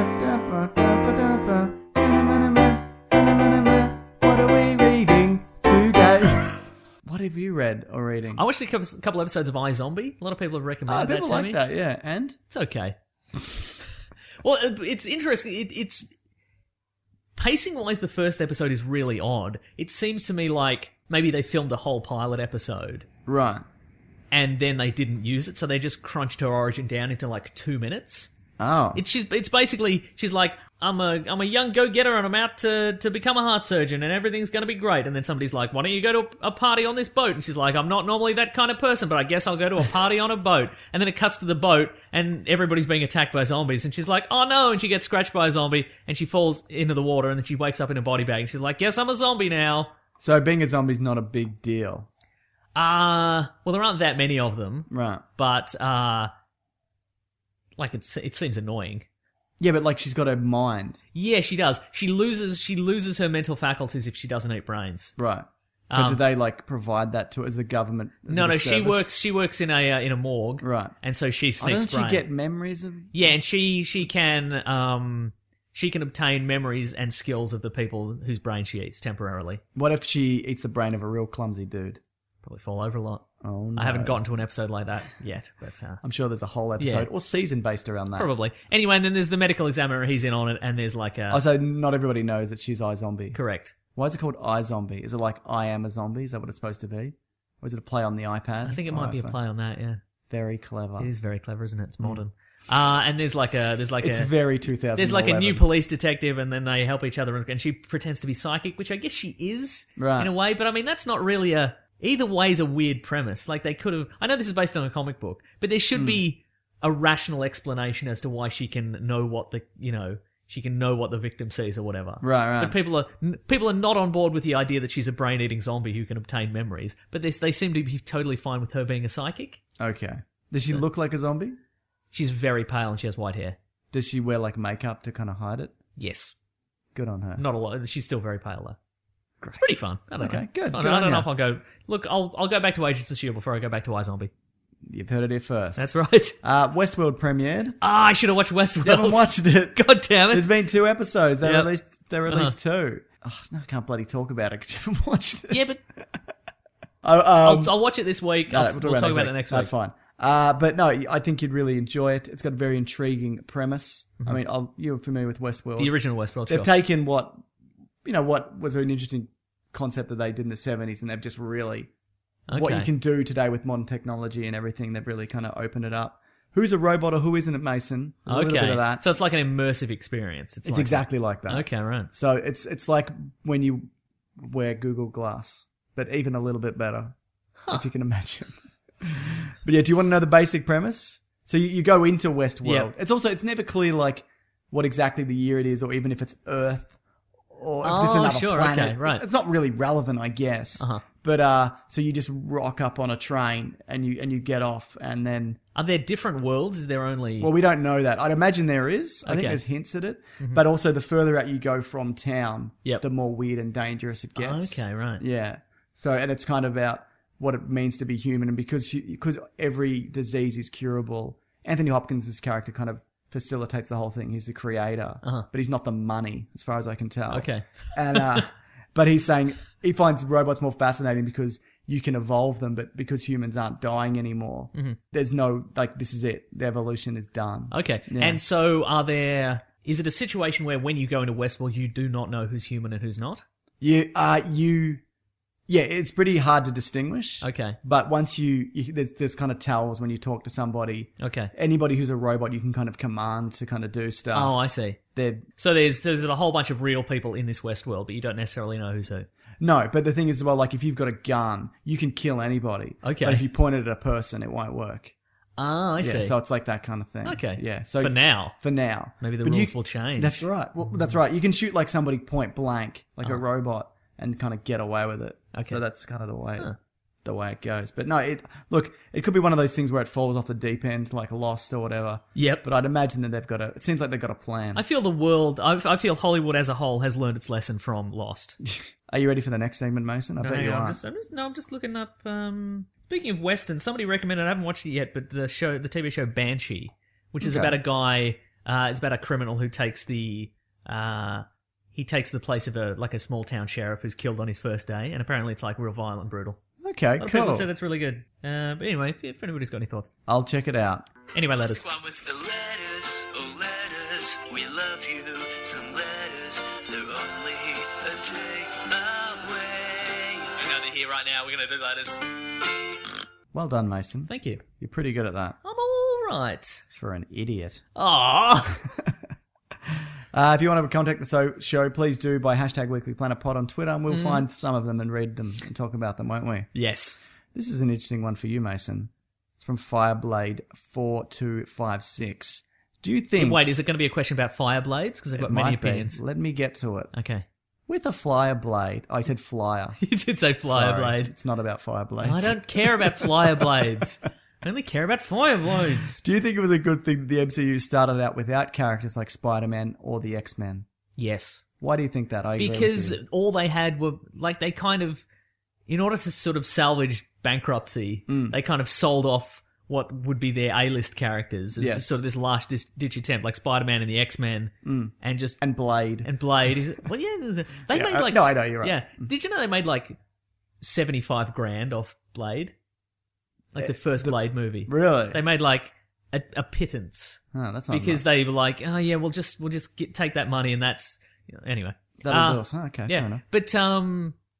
What are we reading today? What have you read or reading? I watched a couple, couple episodes of iZombie. A lot of people have Ah, recommended that people to like me. that, yeah. And It's okay. Well, it- it's interesting. It, it's pacing wise, the first episode is really odd. It seems to me like maybe they filmed a whole pilot episode right. and then they didn't use it, so they just crunched her origin down into like two minutes. Oh. It's she's, it's basically she's like, I'm a I'm a young go getter and I'm out to to become a heart surgeon and everything's gonna be great. And then somebody's like, why don't you go to a party on this boat? And she's like, I'm not normally that kind of person, but I guess I'll go to a party on a boat. And then it cuts to the boat and everybody's being attacked by zombies. And she's like, oh no! And she gets scratched by a zombie and she falls into the water and then she wakes up in a body bag. And she's like, yes, I'm a zombie now. So being a zombie's not a big deal. Uh well, there aren't that many of them, Right. but uh, like it's it seems annoying. Yeah, but like she's got a mind. Yeah, she does. She loses she loses her mental faculties if she doesn't eat brains. Right. So Um, do they like provide that to as the government? As No, a no, she service? works she works in a uh, in a morgue. Right. And so she Oh, sneaks doesn't brains. she get memories of? Yeah, and she she can um she can obtain memories and skills of the people whose brain she eats temporarily. What if she eats the brain of a real clumsy dude? Probably fall over a lot. Oh no. I haven't gotten to an episode like that yet, but uh, I'm sure there's a whole episode Yeah. or season based around that. probably. Anyway, and then there's the medical examiner. He's in on it, and there's like a Also, not everybody knows that she's iZombie. correct. Why is it called iZombie? Is it like I am a zombie? Is that what it's supposed to be? Or is it a play on the iPad? I think it or might be a iPhone? play on that. Yeah, Very clever. it is very clever, isn't it? It's modern. Uh, and there's like a there's like It's a very two thousand eleven. there's like a new police detective, and then they help each other, and she pretends to be psychic, which I guess she is Right. in a way. But I mean, that's not really a either way is a weird premise. Like they could have. I know this is based on a comic book, but there should Hmm. be a rational explanation as to why she can know what the you know she can know what the victim sees or whatever. Right, right. But people are n- people are not on board with the idea that she's a brain eating zombie who can obtain memories. But they they seem to be totally fine with her being a psychic. Okay. Does she look like a zombie? She's very pale and she has white hair. Does she wear like makeup to kind of hide it? Yes. Good on her. Not a lot. She's still very pale though. It's pretty fun. I don't Okay, know. good, It's fun. good I on don't know ya. if I'll go. Look, I'll I'll go back to Agents of S H I E L D before I go back to iZombie. You've heard it here first. That's right. Uh, Westworld premiered. Ah, I should have watched Westworld. You haven't watched it. God damn it. There's been two episodes. They Yep. released. They released two. Oh, no, I can't bloody talk about it because you haven't watched it. Yeah, but Oh, um, I'll, I'll watch it this week. no, I'll, we'll we'll talk about it next week. That's fine. Uh, but no, I think you'd really enjoy it. It's got a very intriguing premise. I mean, I'll, you're familiar with Westworld. The original Westworld, They've sure. taken what, you know, what was an interesting concept that they did in the seventies, and they've just really what Okay. you can do today with modern technology and everything. They've really kind of opened it up. Who's a robot or who isn't it, Mason? A little Okay. bit of that. So it's like an immersive experience. It's, It's like exactly like that. Okay, right. So it's it's like when you wear Google Glass, but even a little bit better, if you can imagine. But yeah, do you want to know the basic premise? So you, you go into Westworld. Yep. It's also it's never clear like what exactly the year it is, or even if it's Earth, or if it's Oh, another sure, planet. okay, right. It's not really relevant, I guess. Uh-huh. But uh, so you just rock up on a train and you and you get off, and then Are there different worlds? Is there only... well, we don't know that. I'd imagine there is. I think Okay. there's hints at it. But also, the further out you go from town, Yep. the more weird and dangerous it gets. Okay, right. Yeah. So, and it's kind of about what it means to be human, and because you- because every disease is curable, Anthony Hopkins' character kind of facilitates the whole thing. He's the creator, Uh-huh. but he's not the money, as far as I can tell. Okay. And uh, but he's saying he finds robots more fascinating because you can evolve them, but because humans aren't dying anymore, Mm-hmm. there's no like this is it. The evolution is done. Okay. Yeah. And so are there... Is it a situation where when you go into Westworld, you do not know who's human and who's not? You uh you yeah, it's pretty hard to distinguish. Okay. But once you, you there's there's kind of tells when you talk to somebody. Okay. Anybody who's a robot, you can kind of command to kind of do stuff. Oh, I see. They're So there's there's a whole bunch of real people in this Westworld, but you don't necessarily know who's who. no, but the thing is, well, like if you've got a gun, you can kill anybody. Okay. But if you point it at a person, it won't work. Ah, I yeah, see. so it's like that kind of thing. Okay. Yeah. So For now. For now. Maybe the But rules you- will change. That's right. Well, that's right. You can shoot like somebody point blank, like Oh. a robot, and kind of get away with it. Okay. So that's kind of the way. Huh. The way it goes. But no, it look, it could be one of those things where it falls off the deep end, like Lost or whatever. Yep. But I'd imagine that they've got a. It seems like they've got a plan. I feel the world, I, I feel Hollywood as a whole has learned its lesson from Lost. Are you ready for the next segment, Mason? I No, bet hang you on, I'm are. just, I'm just, no, I'm just looking up. Um, speaking of Western, somebody recommended. I haven't watched it yet, but the show, the T V show Banshee, which is Okay. about a guy. Uh, it's about a criminal who takes the. Uh, he takes the place of a like a small town sheriff who's killed on his first day, and apparently it's like real violent and brutal. Okay, A lot of people cool. say that's really good. Uh, but anyway, if, if anybody's got any thoughts, I'll check it out. anyway, let us. This one was a letters, oh letters, we love you. Some letters, they're only a day away. Hang on, they're here right now. We're gonna do letters. Well done, Mason. Thank you. You're pretty good at that I'm all right. for an idiot. Aww. Uh, if you want to contact the so- show, please do by hashtag Weekly Planet Pod on Twitter, and we'll Mm-hmm. find some of them and read them and talk about them, won't we? Yes. This is an interesting one for you, Mason. It's from Fireblade four two five six. Do you think... Wait, is it going to be a question about fire blades? Because I've it got many might be. opinions. Let me get to it. Okay. With a flyer blade... Oh, I said flyer. You did say flyer Sorry, blade. It's not about fire blades. I don't care about flyer blades. I only care about fire blades. Do you think it was a good thing that the M C U started out without characters like Spider-Man or the X-Men? Yes. Why do you think that? I agree with Because you. all they had were, like, they kind of, in order to sort of salvage bankruptcy, Mm. they kind of sold off what would be their A-list characters as Yes. sort of this last dis- ditch attempt, like Spider-Man and the X-Men, and just, And Blade. and Blade. Is- well, yeah, there's a- they Yeah, made uh, like, no, I know, you're right. Yeah. Did you know they made like seventy-five grand off Blade? Like the first Blade movie. Really? They made like a, a pittance. Oh, that's not Because enough. they were like, oh yeah, we'll just we'll just get, take that money and that's you know, anyway. That'll Uh, do us. Oh, okay, yeah, fair enough. but um,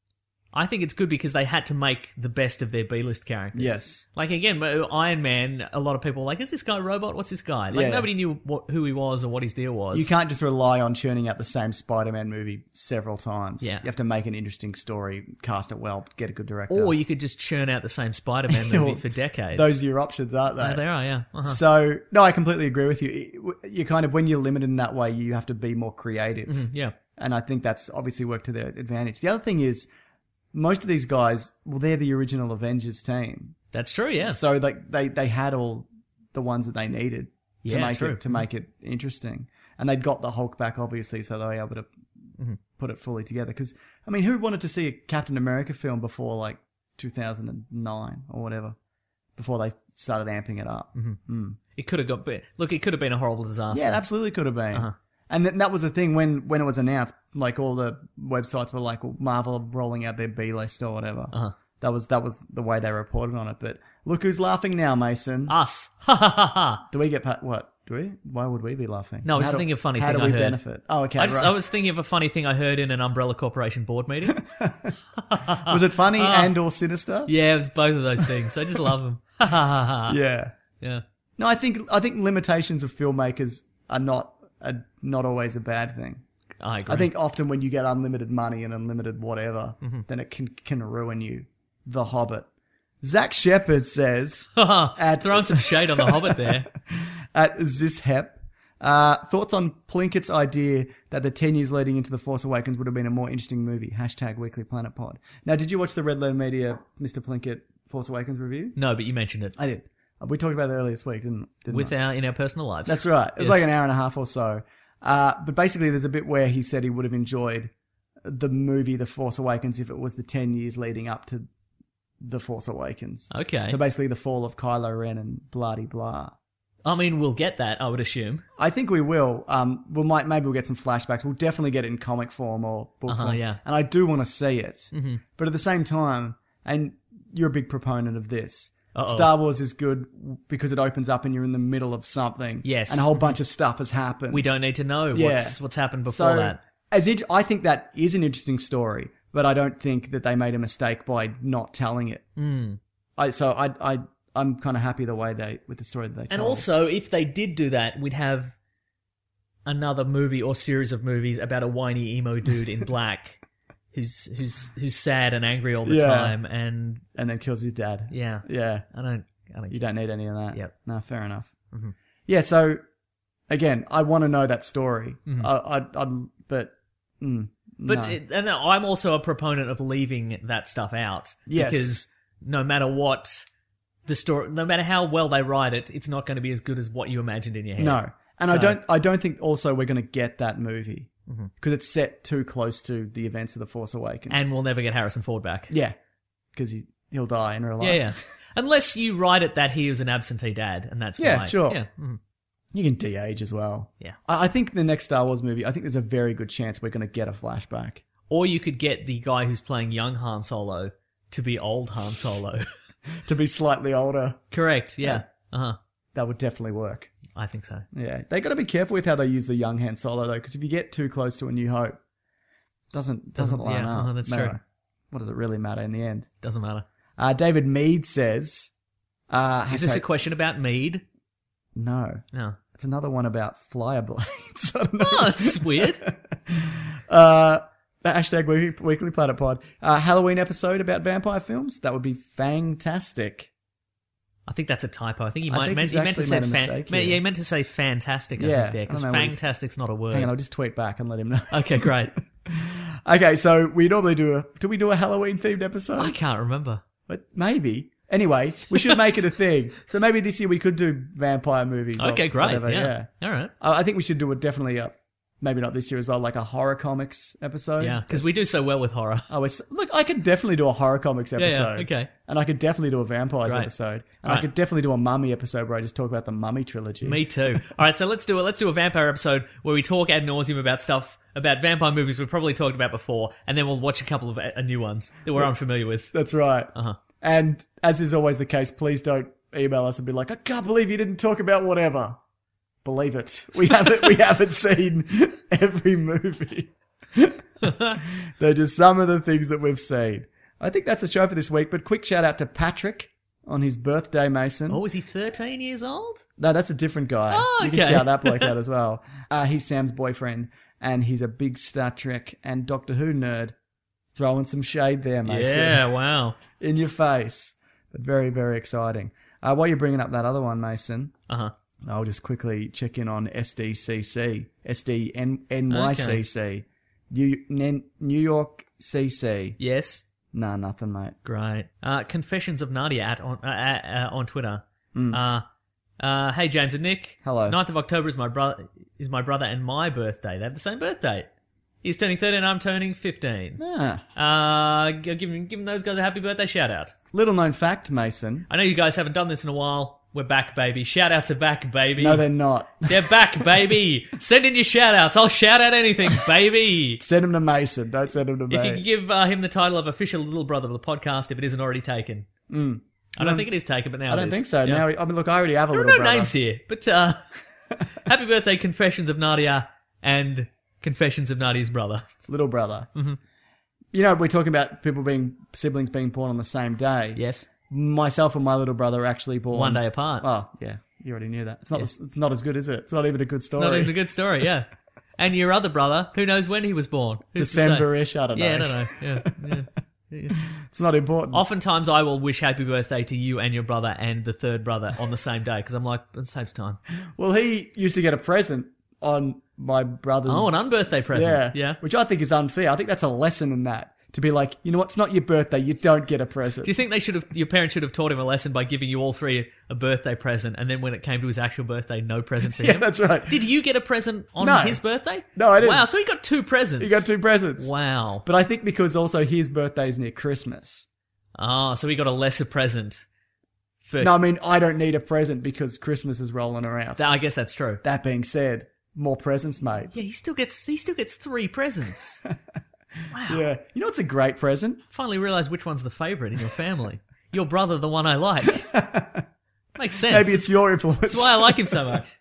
I think it's good because they had to make the best of their B-list characters. Yes. Like, again, Iron Man, a lot of people were like, is this guy a robot? What's this guy? Like, Yeah. nobody knew what, who he was or what his deal was. You can't just rely on churning out the same Spider-Man movie several times. Yeah. You have to make an interesting story, cast it well, get a good director. Or you could just churn out the same Spider-Man movie for decades. Those are your options, aren't they? Yeah, they are, yeah. Uh-huh. So, no, I completely agree with you. You kind of, when you're limited in that way, you have to be more creative. Mhm, yeah. And I think that's obviously worked to their advantage. The other thing is, most of these guys, well, they're the original Avengers team. That's true, yeah. So like they, they had all the ones that they needed to Yeah, make true. it to make it interesting, and they'd got the Hulk back obviously, so they were able to Mm-hmm. put it fully together. Because I mean, who wanted to see a Captain America film before like two thousand nine or whatever? Before they started amping it up. Mm-hmm. Mm. It could have got look. It could have been a horrible disaster. Yeah, it absolutely could have been. Uh-huh. And th- that was the thing when, when it was announced, like all the websites were like, well, Marvel rolling out their B list or whatever. Uh-huh. That was that was the way they reported on it. But look who's laughing now, Mason. Us. Ha ha ha ha. Do we get pa- what? Do we? Why would we be laughing? No, I was How just do- thinking of a funny how thing do I we heard. benefit? Oh, okay. I, just, right. I was thinking of a funny thing I heard in an Umbrella Corporation board meeting. Was it funny Ah. and or sinister? Yeah, it was both of those things. I just love them. Ha ha ha ha. Yeah. Yeah. No, I think I think limitations of filmmakers are not are not always a bad thing. I agree. I think often when you get unlimited money and unlimited whatever, Mm-hmm. then it can can ruin you. The Hobbit. Zach Shepard says at throwing some shade on the Hobbit there. At Zishep, uh, thoughts on Plinkett's idea that the ten years leading into The Force Awakens would have been a more interesting movie. Hashtag Weekly Planet Pod. Now, did you watch the Red Letter Media Mister Plinkett Force Awakens review? No, but you mentioned it. I did. We talked about it earlier this week, didn't, didn't With I? our in our personal lives. That's right. It was Yes. like an hour and a half or so. Uh, but basically, there's a bit where he said he would have enjoyed the movie The Force Awakens if it was the ten years leading up to The Force Awakens. Okay. So basically, the fall of Kylo Ren and blah de blah. I mean, we'll get that, I would assume. I think we will. Um, we might maybe we'll get some flashbacks. We'll definitely get it in comic form or book Uh-huh, form. yeah. And I do want to see it. Mm-hmm. But at the same time, and you're a big proponent of this. Uh-oh. Star Wars is good because it opens up and you're in the middle of something. Yes. And a whole bunch of stuff has happened. We don't need to know Yeah. what's what's happened before so, that. As it, I think that is an interesting story, but I don't think that they made a mistake by not telling it. Mm. I so I I I'm kind of happy the way they with the story that they told. And also, if they did do that, we'd have another movie or series of movies about a whiny emo dude in black who's who's who's sad and angry all the Yeah. time, and and then kills his dad. yeah, Yeah. I don't, I don't. You don't need any of that. Yep. No, fair enough. Mhm. Yeah. So again, I want to know that story. Mhm. I, I, I'd, but, mm, But no. it, and I'm also a proponent of leaving that stuff out. Yes. Because no matter what the story, no matter how well they write it, it's not going to be as good as what you imagined in your head. no, and I So- don't. I don't think also we're going to get that movie Mhm. because it's set too close to the events of the Force Awakens. And we'll never get Harrison Ford back. yeah, because he he'll die in real life. Yeah, yeah. Unless you write it that he was an absentee dad, and that's Yeah, why. sure. Yeah. mhm. You can de-age as well. Yeah. I, I think the next Star Wars movie. I think there's a very good chance we're going to get a flashback. Or you could get the guy who's playing young Han Solo to be old Han Solo. To be slightly older. Correct. Yeah. Yeah. Uh huh. That would definitely work. I think so. Yeah, they got to be careful with how they use the young Han Solo though, because if you get too close to A New Hope, doesn't doesn't, Doesn't- line yeah, up. uh-huh, that's No. true. What does it really matter in the end? Doesn't matter. Uh, David Mead says, uh, Is this a hashtag- question about mead? No, No. it's another one about flyer blades. I don't know. Oh, that's weird. uh, hashtag weekly, weekly Planet Pod. Uh, Halloween episode about vampire films. That would be fantastic. I think that's a typo. I think he I might think meant, he's he meant to say actually made a fan, mistake meant- here. yeah, he meant to say fantastic. I Yeah, think there I because don't know what he's- fantastic's not a word. Hang on, I'll just tweet back and let him know. Okay, great. Okay, so we normally do a. Do we do a Halloween themed episode? I can't remember. But maybe. Anyway, we should make it a thing. So maybe this year we could do vampire movies. or Okay, great. whatever, Yeah. All right. I I think we should do a definitely a, maybe not this year as well, like a horror comics episode. Yeah, because we do so well with horror. Oh, it's, look, I could definitely do a horror comics yeah, episode. okay. And I could definitely do a vampires Great. episode. And I Right. could definitely do a mummy episode where I just talk about the Mummy trilogy. Me too. All right, so let's do it. Let's do a vampire episode where we talk ad nauseum about stuff about vampire movies we've probably talked about before, and then we'll watch a couple of uh, new ones that we're unfamiliar with. That's right. Uh-huh. And as is always the case, please don't email us and be like, I can't believe you didn't talk about whatever. Believe it. We haven't, we haven't seen every movie. They're just some of the things that we've seen. I think that's the show for this week, but quick shout out to Patrick on his birthday, Mason. Oh, is he thirteen years old? No, that's a different guy. Oh, You can okay. shout that bloke out as well. Uh, he's Sam's boyfriend, and he's a big Star Trek and Doctor Who nerd. Throwing some shade there, Mason. Yeah, wow. In your face. But very, very exciting. Uh, while you're bringing up that other one, Mason, Uh-huh. I'll just quickly check in on S D C C. S D N Y C C. New, N- New York C C. Yes. Nah, nothing, mate. Great. Uh, Confessions of Nadia at on uh, uh, on Twitter. Uh, uh, hey James and Nick. Hello. ninth of October is my brother is my brother and my birthday. They have the same birthday. He's turning thirteen. I'm turning fifteen. Ah. Uh, g- giving giving those guys a happy birthday shout out. Little known fact, Mason. I know you guys haven't done this in a while. We're back, baby. Shout out to back, baby. No, they're not. They're back, baby. Send in your shout outs. I'll shout out anything, baby. Send them to Mason. Don't send them to me. If you could give uh, him the title of official little brother of the podcast, if it isn't already taken. Mm. I don't think it is taken, but now I don't it is. think so. Yeah. Now, I mean, look, I already have a There are little no brother. names here, but uh, happy birthday, Confessions of Nadia and Confessions of Nadia's brother. Little brother. Mm-hmm. You know, we're talking about people being, siblings being born on the same day. Yes. Myself and my little brother are actually born. One day apart. Oh, yeah. You already knew that. It's not, Yes. it's not as good, is it? It's not even a good It's story. not even a good story, yeah. And your other brother, who knows when he was born? Who's to say? December-ish, I don't know. Yeah, I don't know. Yeah, yeah. yeah. It's not important. Oftentimes I will wish happy birthday to you and your brother and the third brother on the same day because I'm like, it saves time. Well, he used to get a present on my brother's... Oh, an unbirthday present. Yeah. Yeah. Which I think is unfair. I think that's a lesson in that. To be like, you know what, it's not your birthday, you don't get a present. Do you think they should have, your parents should have taught him a lesson by giving you all three a birthday present and then when it came to his actual birthday, no present for Yeah, him? that's right. Did you get a present on No. his birthday? No, I didn't. Wow, so he got two presents. He got two presents. Wow. But I think because also his birthday is near Christmas. Oh, so he got a lesser present. For, No, I mean, I don't need a present because Christmas is rolling around. Th- I guess that's true. That being said, more presents, mate. Yeah, he still gets he still gets three presents. Wow. Yeah. You know what's a great present? Finally realised which one's the favourite in your family. Your brother, the one I like. Makes sense. Maybe it's your influence. That's why I like him so much.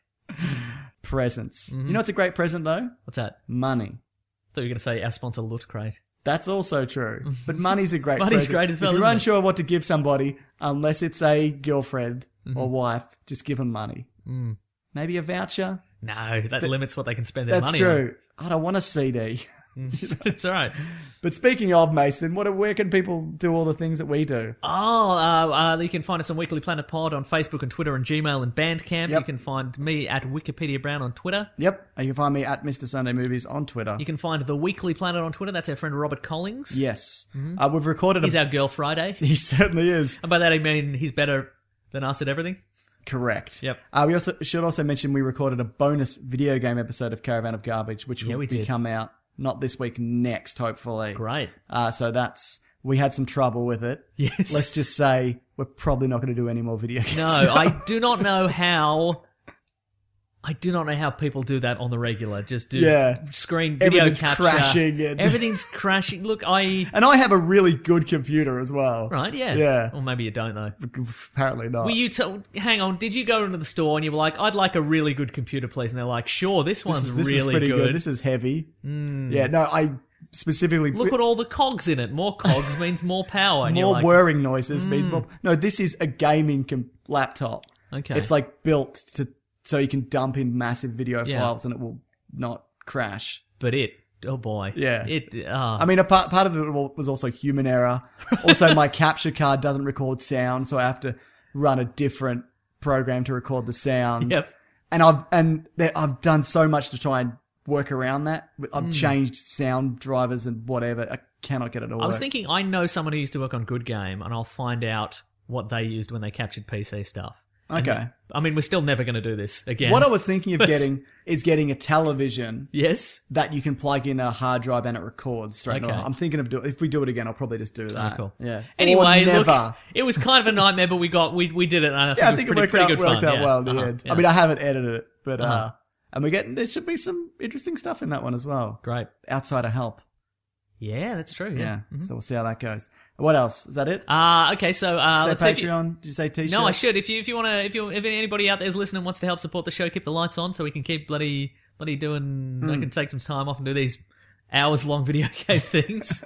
Presents. Mm-hmm. You know what's a great present, though? What's that? Money. I thought you were going to say our sponsor, Loot Crate. That's also true. But money's a great Money's present. great as well, If you're isn't it? unsure what to give somebody, unless it's a girlfriend Mm-hmm. or wife, just give them money. Mm. Maybe a voucher? No, that limits what they can spend their That's money on. true. I don't want a C D. It's all right. But speaking of, Mason, what? where can people do all the things that we do? Oh, uh, uh, you can find us on Weekly Planet Pod on Facebook and Twitter and Gmail and Bandcamp. Yep. You can find me at Wikipedia Brown on Twitter. Yep. You can find me at Mister Sunday Movies on Twitter. You can find The Weekly Planet on Twitter. That's our friend Robert Collings. Yes. Uh, we've recorded He's a... our Girl Friday. He certainly is. And by that I mean he's better than us at everything. Correct. Yep. Uh, we also should also mention we recorded a bonus video game episode of Caravan of Garbage, which Yeah, will we be did. come out not this week, next, hopefully. Great. Uh, so that's... We had some trouble with it. Yes. Let's just say we're probably not going to do any more video games. No, now. I do not know how... I do not know how people do that on the regular. Just do Yeah. screen video Everything's capture. crashing and- Everything's crashing. Look, I... And I have a really good computer as well. Right, yeah. Yeah. Or maybe you don't, though. Apparently not. Were you t- hang on, did you go into the store and you were like, I'd like a really good computer, please? And they're like, sure, this this one's is, this really is pretty good. good. This is heavy. Yeah, no, I specifically... Look at all the cogs in it. More cogs means more power. And more you're like, whirring noises means more... No, this is a gaming com- laptop. Okay. It's like built to so you can dump in massive video Yeah. files and it will not crash. But it, oh boy. Yeah. It, uh, I mean, a part, part of it was also human error. Also, my capture card doesn't record sound, so I have to run a different program to record the sound. Yep. And I've and there, I've done so much to try and work around that. I've Hmm. changed sound drivers and whatever. I cannot get it to work. I was thinking, I know someone who used to work on Good Game, and I'll find out what they used when they captured P C stuff. And, Okay. I mean, we're still never going to do this again. What I was thinking of But- getting is getting a television Yes. that you can plug in a hard drive and it records straight Okay. on. I'm thinking of doing. If we do it again, I'll probably just do that. Oh, cool. Yeah. Anyway, or never. look, it was kind of a nightmare, but we got we we did it, and I think yeah, it I was think pretty, it worked pretty out, good worked fun. out yeah. well in the Uh-huh, end. yeah. I mean, I haven't edited it, but uh, Uh-huh. and we're getting there should be some interesting stuff in that one as well. Great. Outside of help. Yeah, that's true. Yeah. Yeah. So we'll see how that goes. What else? Is that it? Uh, okay, so uh, say let's see if you- Patreon. Did you say t-shirts? No, I should. If you if you want to, if you if anybody out there is listening and wants to help support the show, keep the lights on so we can keep bloody bloody doing. I Hmm. can take some time off and do these hours long video game things.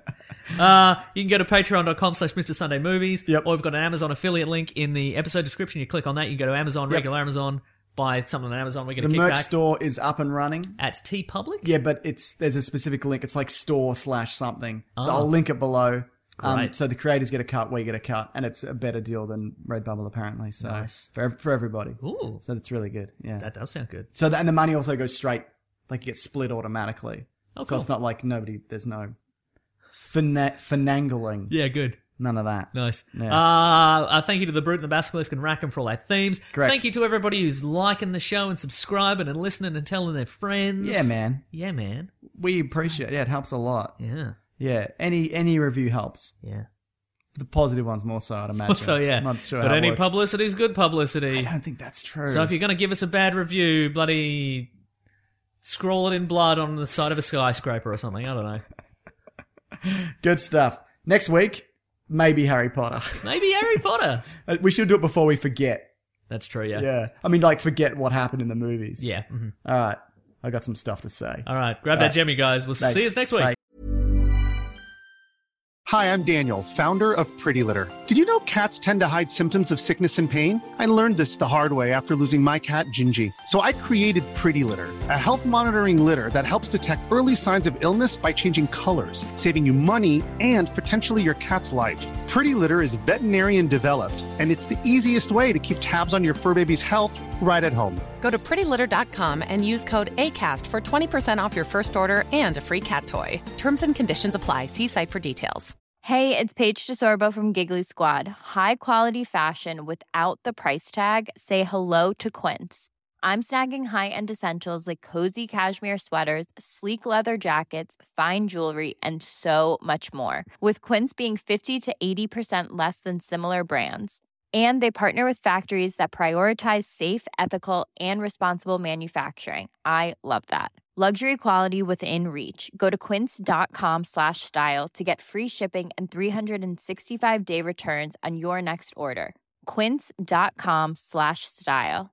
Uh, you can go to patreon.com slash Mr. Sunday Movies. Yep. Or we've got an Amazon affiliate link in the episode description. You click on that, you can go to Amazon, Yep. regular Amazon, buy something on Amazon. We're going The to kick merch back store is up and running. at TeePublic. Yeah, but it's there's a specific link. It's like store slash something. So Oh. I'll link it below. Um, Great. so the creators get a cut, we get a cut, and it's a better deal than Redbubble apparently. So Nice. for for everybody. Ooh. So it's really good. Yeah. That does sound good. So the, and the money also goes straight, like it gets split automatically. Oh, So cool. it's not like nobody. There's no fina- finangling. Yeah, good. None of that. Nice. Yeah. Uh, uh, thank you to the Brute and the Basilisk and Rackham for all our themes. Correct. Thank you to everybody who's liking the show and subscribing and listening and telling their friends. Yeah, man. Yeah, man. We appreciate it. Yeah, it helps a lot. Yeah. Yeah. Any any review helps. Yeah. The positive ones more so, I'd imagine. So, yeah. I'm not sure but how it any works. publicity is good publicity. I don't think that's true. So if you're going to give us a bad review, bloody scroll it in blood on the side of a skyscraper or something. I don't know. Good stuff. Next week, maybe Harry Potter. Maybe Harry Potter. Uh, we should do it before we forget. That's true, yeah. Yeah. I mean, like, forget what happened in the movies. Yeah. mhm. All right. I got some stuff to say. All right. Grab All that right. Jemmy, guys. We'll Thanks. see you next week. Bye. Hi, I'm Daniel, founder of Pretty Litter. Did you know cats tend to hide symptoms of sickness and pain? I learned this the hard way after losing my cat, Gingy. So I created Pretty Litter, a health monitoring litter that helps detect early signs of illness by changing colors, saving you money and potentially your cat's life. Pretty Litter is veterinarian developed, and it's the easiest way to keep tabs on your fur baby's health right at home. Go to pretty litter dot com and use code ACAST for twenty percent off your first order and a free cat toy. Terms and conditions apply. See site for details. Hey, it's Paige DeSorbo from Giggly Squad. High quality fashion without the price tag. Say hello to Quince. I'm snagging high-end essentials like cozy cashmere sweaters, sleek leather jackets, fine jewelry, and so much more. With Quince being fifty to eighty percent less than similar brands. And they partner with factories that prioritize safe, ethical, and responsible manufacturing. I love that. Luxury quality within reach. Go to quince.com slash style to get free shipping and three sixty-five day returns on your next order. Quince.com slash style.